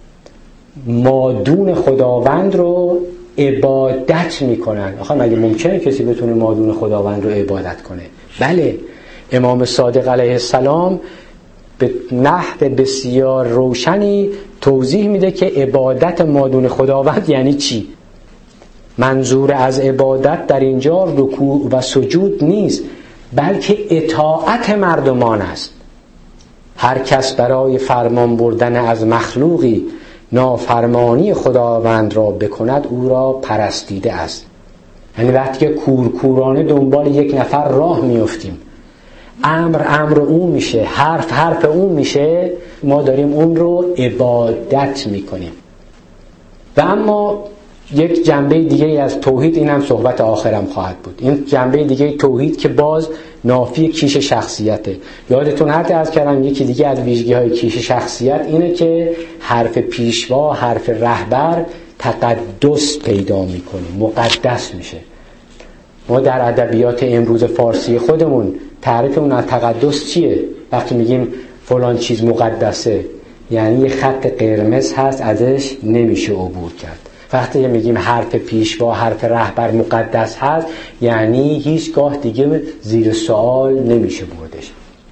مادون خداوند رو عبادت میکنن. آخه مگه ممکنه کسی بتونه مادون خداوند رو عبادت کنه؟ بله، امام صادق علیه السلام به نحو بسیار روشنی توضیح میده که عبادت مادون خداوند یعنی چی. منظور از عبادت در اینجا رکوع و سجود نیست، بلکه اطاعت مردمان است. هر کس برای فرمان بردن از مخلوقی نافرمانی خداوند را بکند او را پرستیده است. یعنی وقتی که کورکورانه دنبال یک نفر راه میافتیم، امر امر اون میشه، حرف حرف اون میشه، ما داریم اون رو عبادت میکنیم. و اما یک جنبه دیگه از توحید، این هم صحبت آخرم خواهد بود، این جنبه دیگه توحید که باز نافی کیش شخصیته. یادتون هست از کردم یکی دیگه از ویژگی‌های کیش شخصیت اینه که حرف پیشوا، حرف رهبر تقدس پیدا میکنه، مقدس میشه. ما در ادبیات امروز فارسی خودمون تعریف اون از تقدس چیه؟ وقتی میگیم فلان چیز مقدسه، یعنی یه خط قرمز هست ازش نمیشه عبور کرد. وقتی میگیم حرف پیشوا، حرف رهبر مقدس هست، یعنی هیچگاه دیگه زیر سوال نمیشه بردش.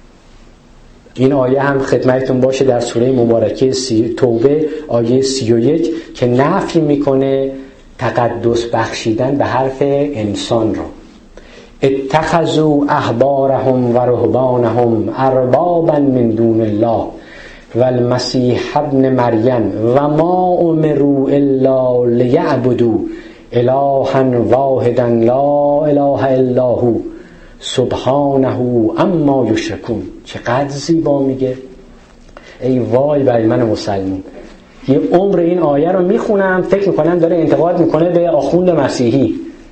این آیه هم خدمتتون باشه در سوره مبارکه توبه آیه سی و یک که نفی میکنه تقدس بخشیدن به حرف انسان رو. اتخذوا احبارهم و رهبانهم اربابا من دون الله و المسیح ابن مریم و ما امروا الا لیعبدوا الها واحدا لا اله الا هو سبحانه عما یشرکون. چقدر زیبا میگه. ای وای برای من مسلمان، یه عمر این آیه رو میخونم فکر میکنم داره انتقاد میکنه به آخوند مسیحی،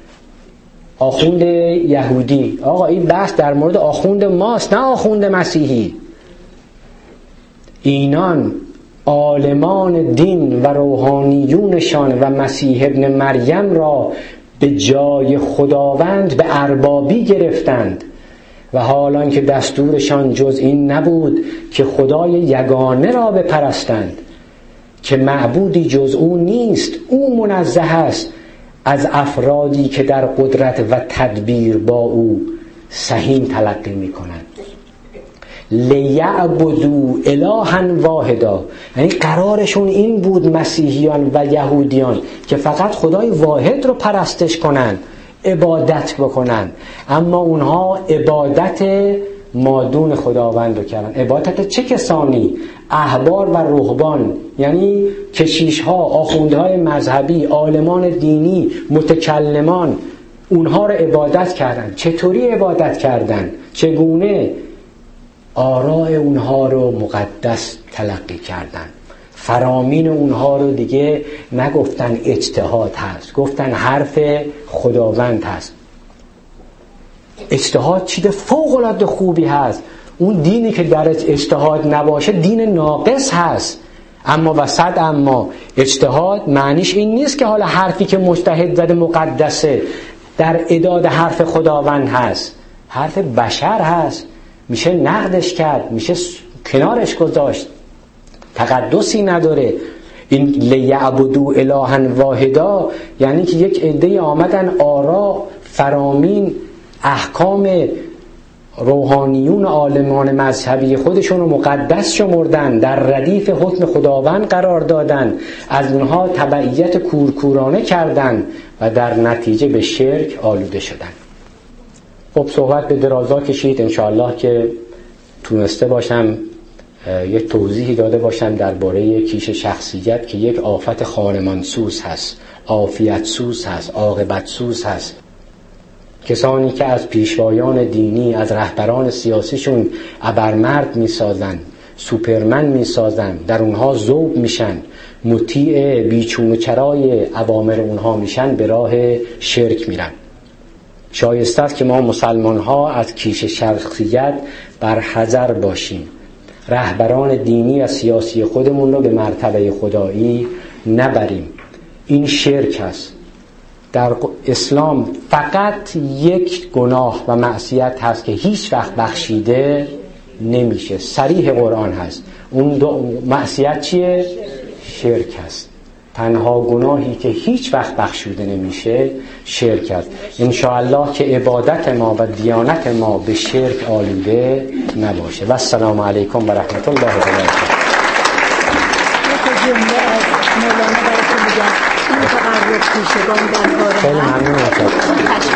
آخوند یهودی. آقا این بحث در مورد آخوند ماست، نه آخوند مسیحی. اینان عالمان دین و روحانیونشان و مسیح ابن مریم را به جای خداوند به اربابی گرفتند و حالان که دستورشان جز این نبود که خدای یگانه را بپرستند که معبودی جز او نیست، او منزه است از افرادی که در قدرت و تدبیر با او سهیم تلقی می کنند. لیعبدوا الها واحدا، یعنی قرارشون این بود مسیحیان و یهودیان که فقط خدای واحد رو پرستش کنن، عبادت بکنن، اما اونها عبادت مادون خداوند رو کردن. عبادت چه کسانی؟ احبار و رهبان، یعنی کشیش ها، آخونده های مذهبی، عالمان دینی، متکلمان، اونها رو عبادت کردن. چطوری عبادت کردن؟ چگونه؟ آراء اونها رو مقدس تلقی کردن، فرامین اونها رو دیگه نگفتن اجتهاد هست، گفتن حرف خداوند هست. اجتهاد چیز فوق العاده خوبی هست. اون دینی که در اجتهاد نباشه دین ناقص هست. اما وسط اما اجتهاد معنیش این نیست که حالا حرفی که مجتهد زده مقدسه. در اداد حرف خداوند هست، حرف بشر هست، میشه نقدش کرد، میشه کنارش گذاشت، تقدسی نداره. این لیعبدوا الها واحدا یعنی که یک عده آمدن آرا فرامین احکام روحانیون عالمان مذهبی خودشون رو مقدس شمردن، در ردیف حکم خداوند قرار دادن، از اونها تبعیت کورکورانه کردن و در نتیجه به شرک آلوده شدن. خب صحبت به درازا کشید، انشاءالله که تونسته باشم یک توضیحی داده باشم درباره کیش شخصیت که یک آفت خانمانسوز هست، عافیت سوز هست، عاقبت سوز هست. کسانی که از پیشوایان دینی، از رهبران سیاسیشون ابرمرد میسازن، سوپرمن میسازن، در اونها ذوب میشن، مطیع بیچون و چرای اوامر اونها میشن، به راه شرک میرن. شایسته است که ما مسلمان ها از کیش شخصیت بر حذر باشیم، رهبران دینی و سیاسی خودمون رو به مرتبه خدایی نبریم. این شرک است. در اسلام فقط یک گناه و معصیت هست که هیچ وقت بخشیده نمیشه، صریح قرآن هست. اون دو معصیت چیه؟ شرک هست. تنها گناهی که هیچ وقت بخشوده نمیشه شرک است. انشاءالله که عبادت ما و دیانت ما به شرک آلوده نباشه. و السلام علیکم و رحمت الله و برکاته. خیلی ممنون.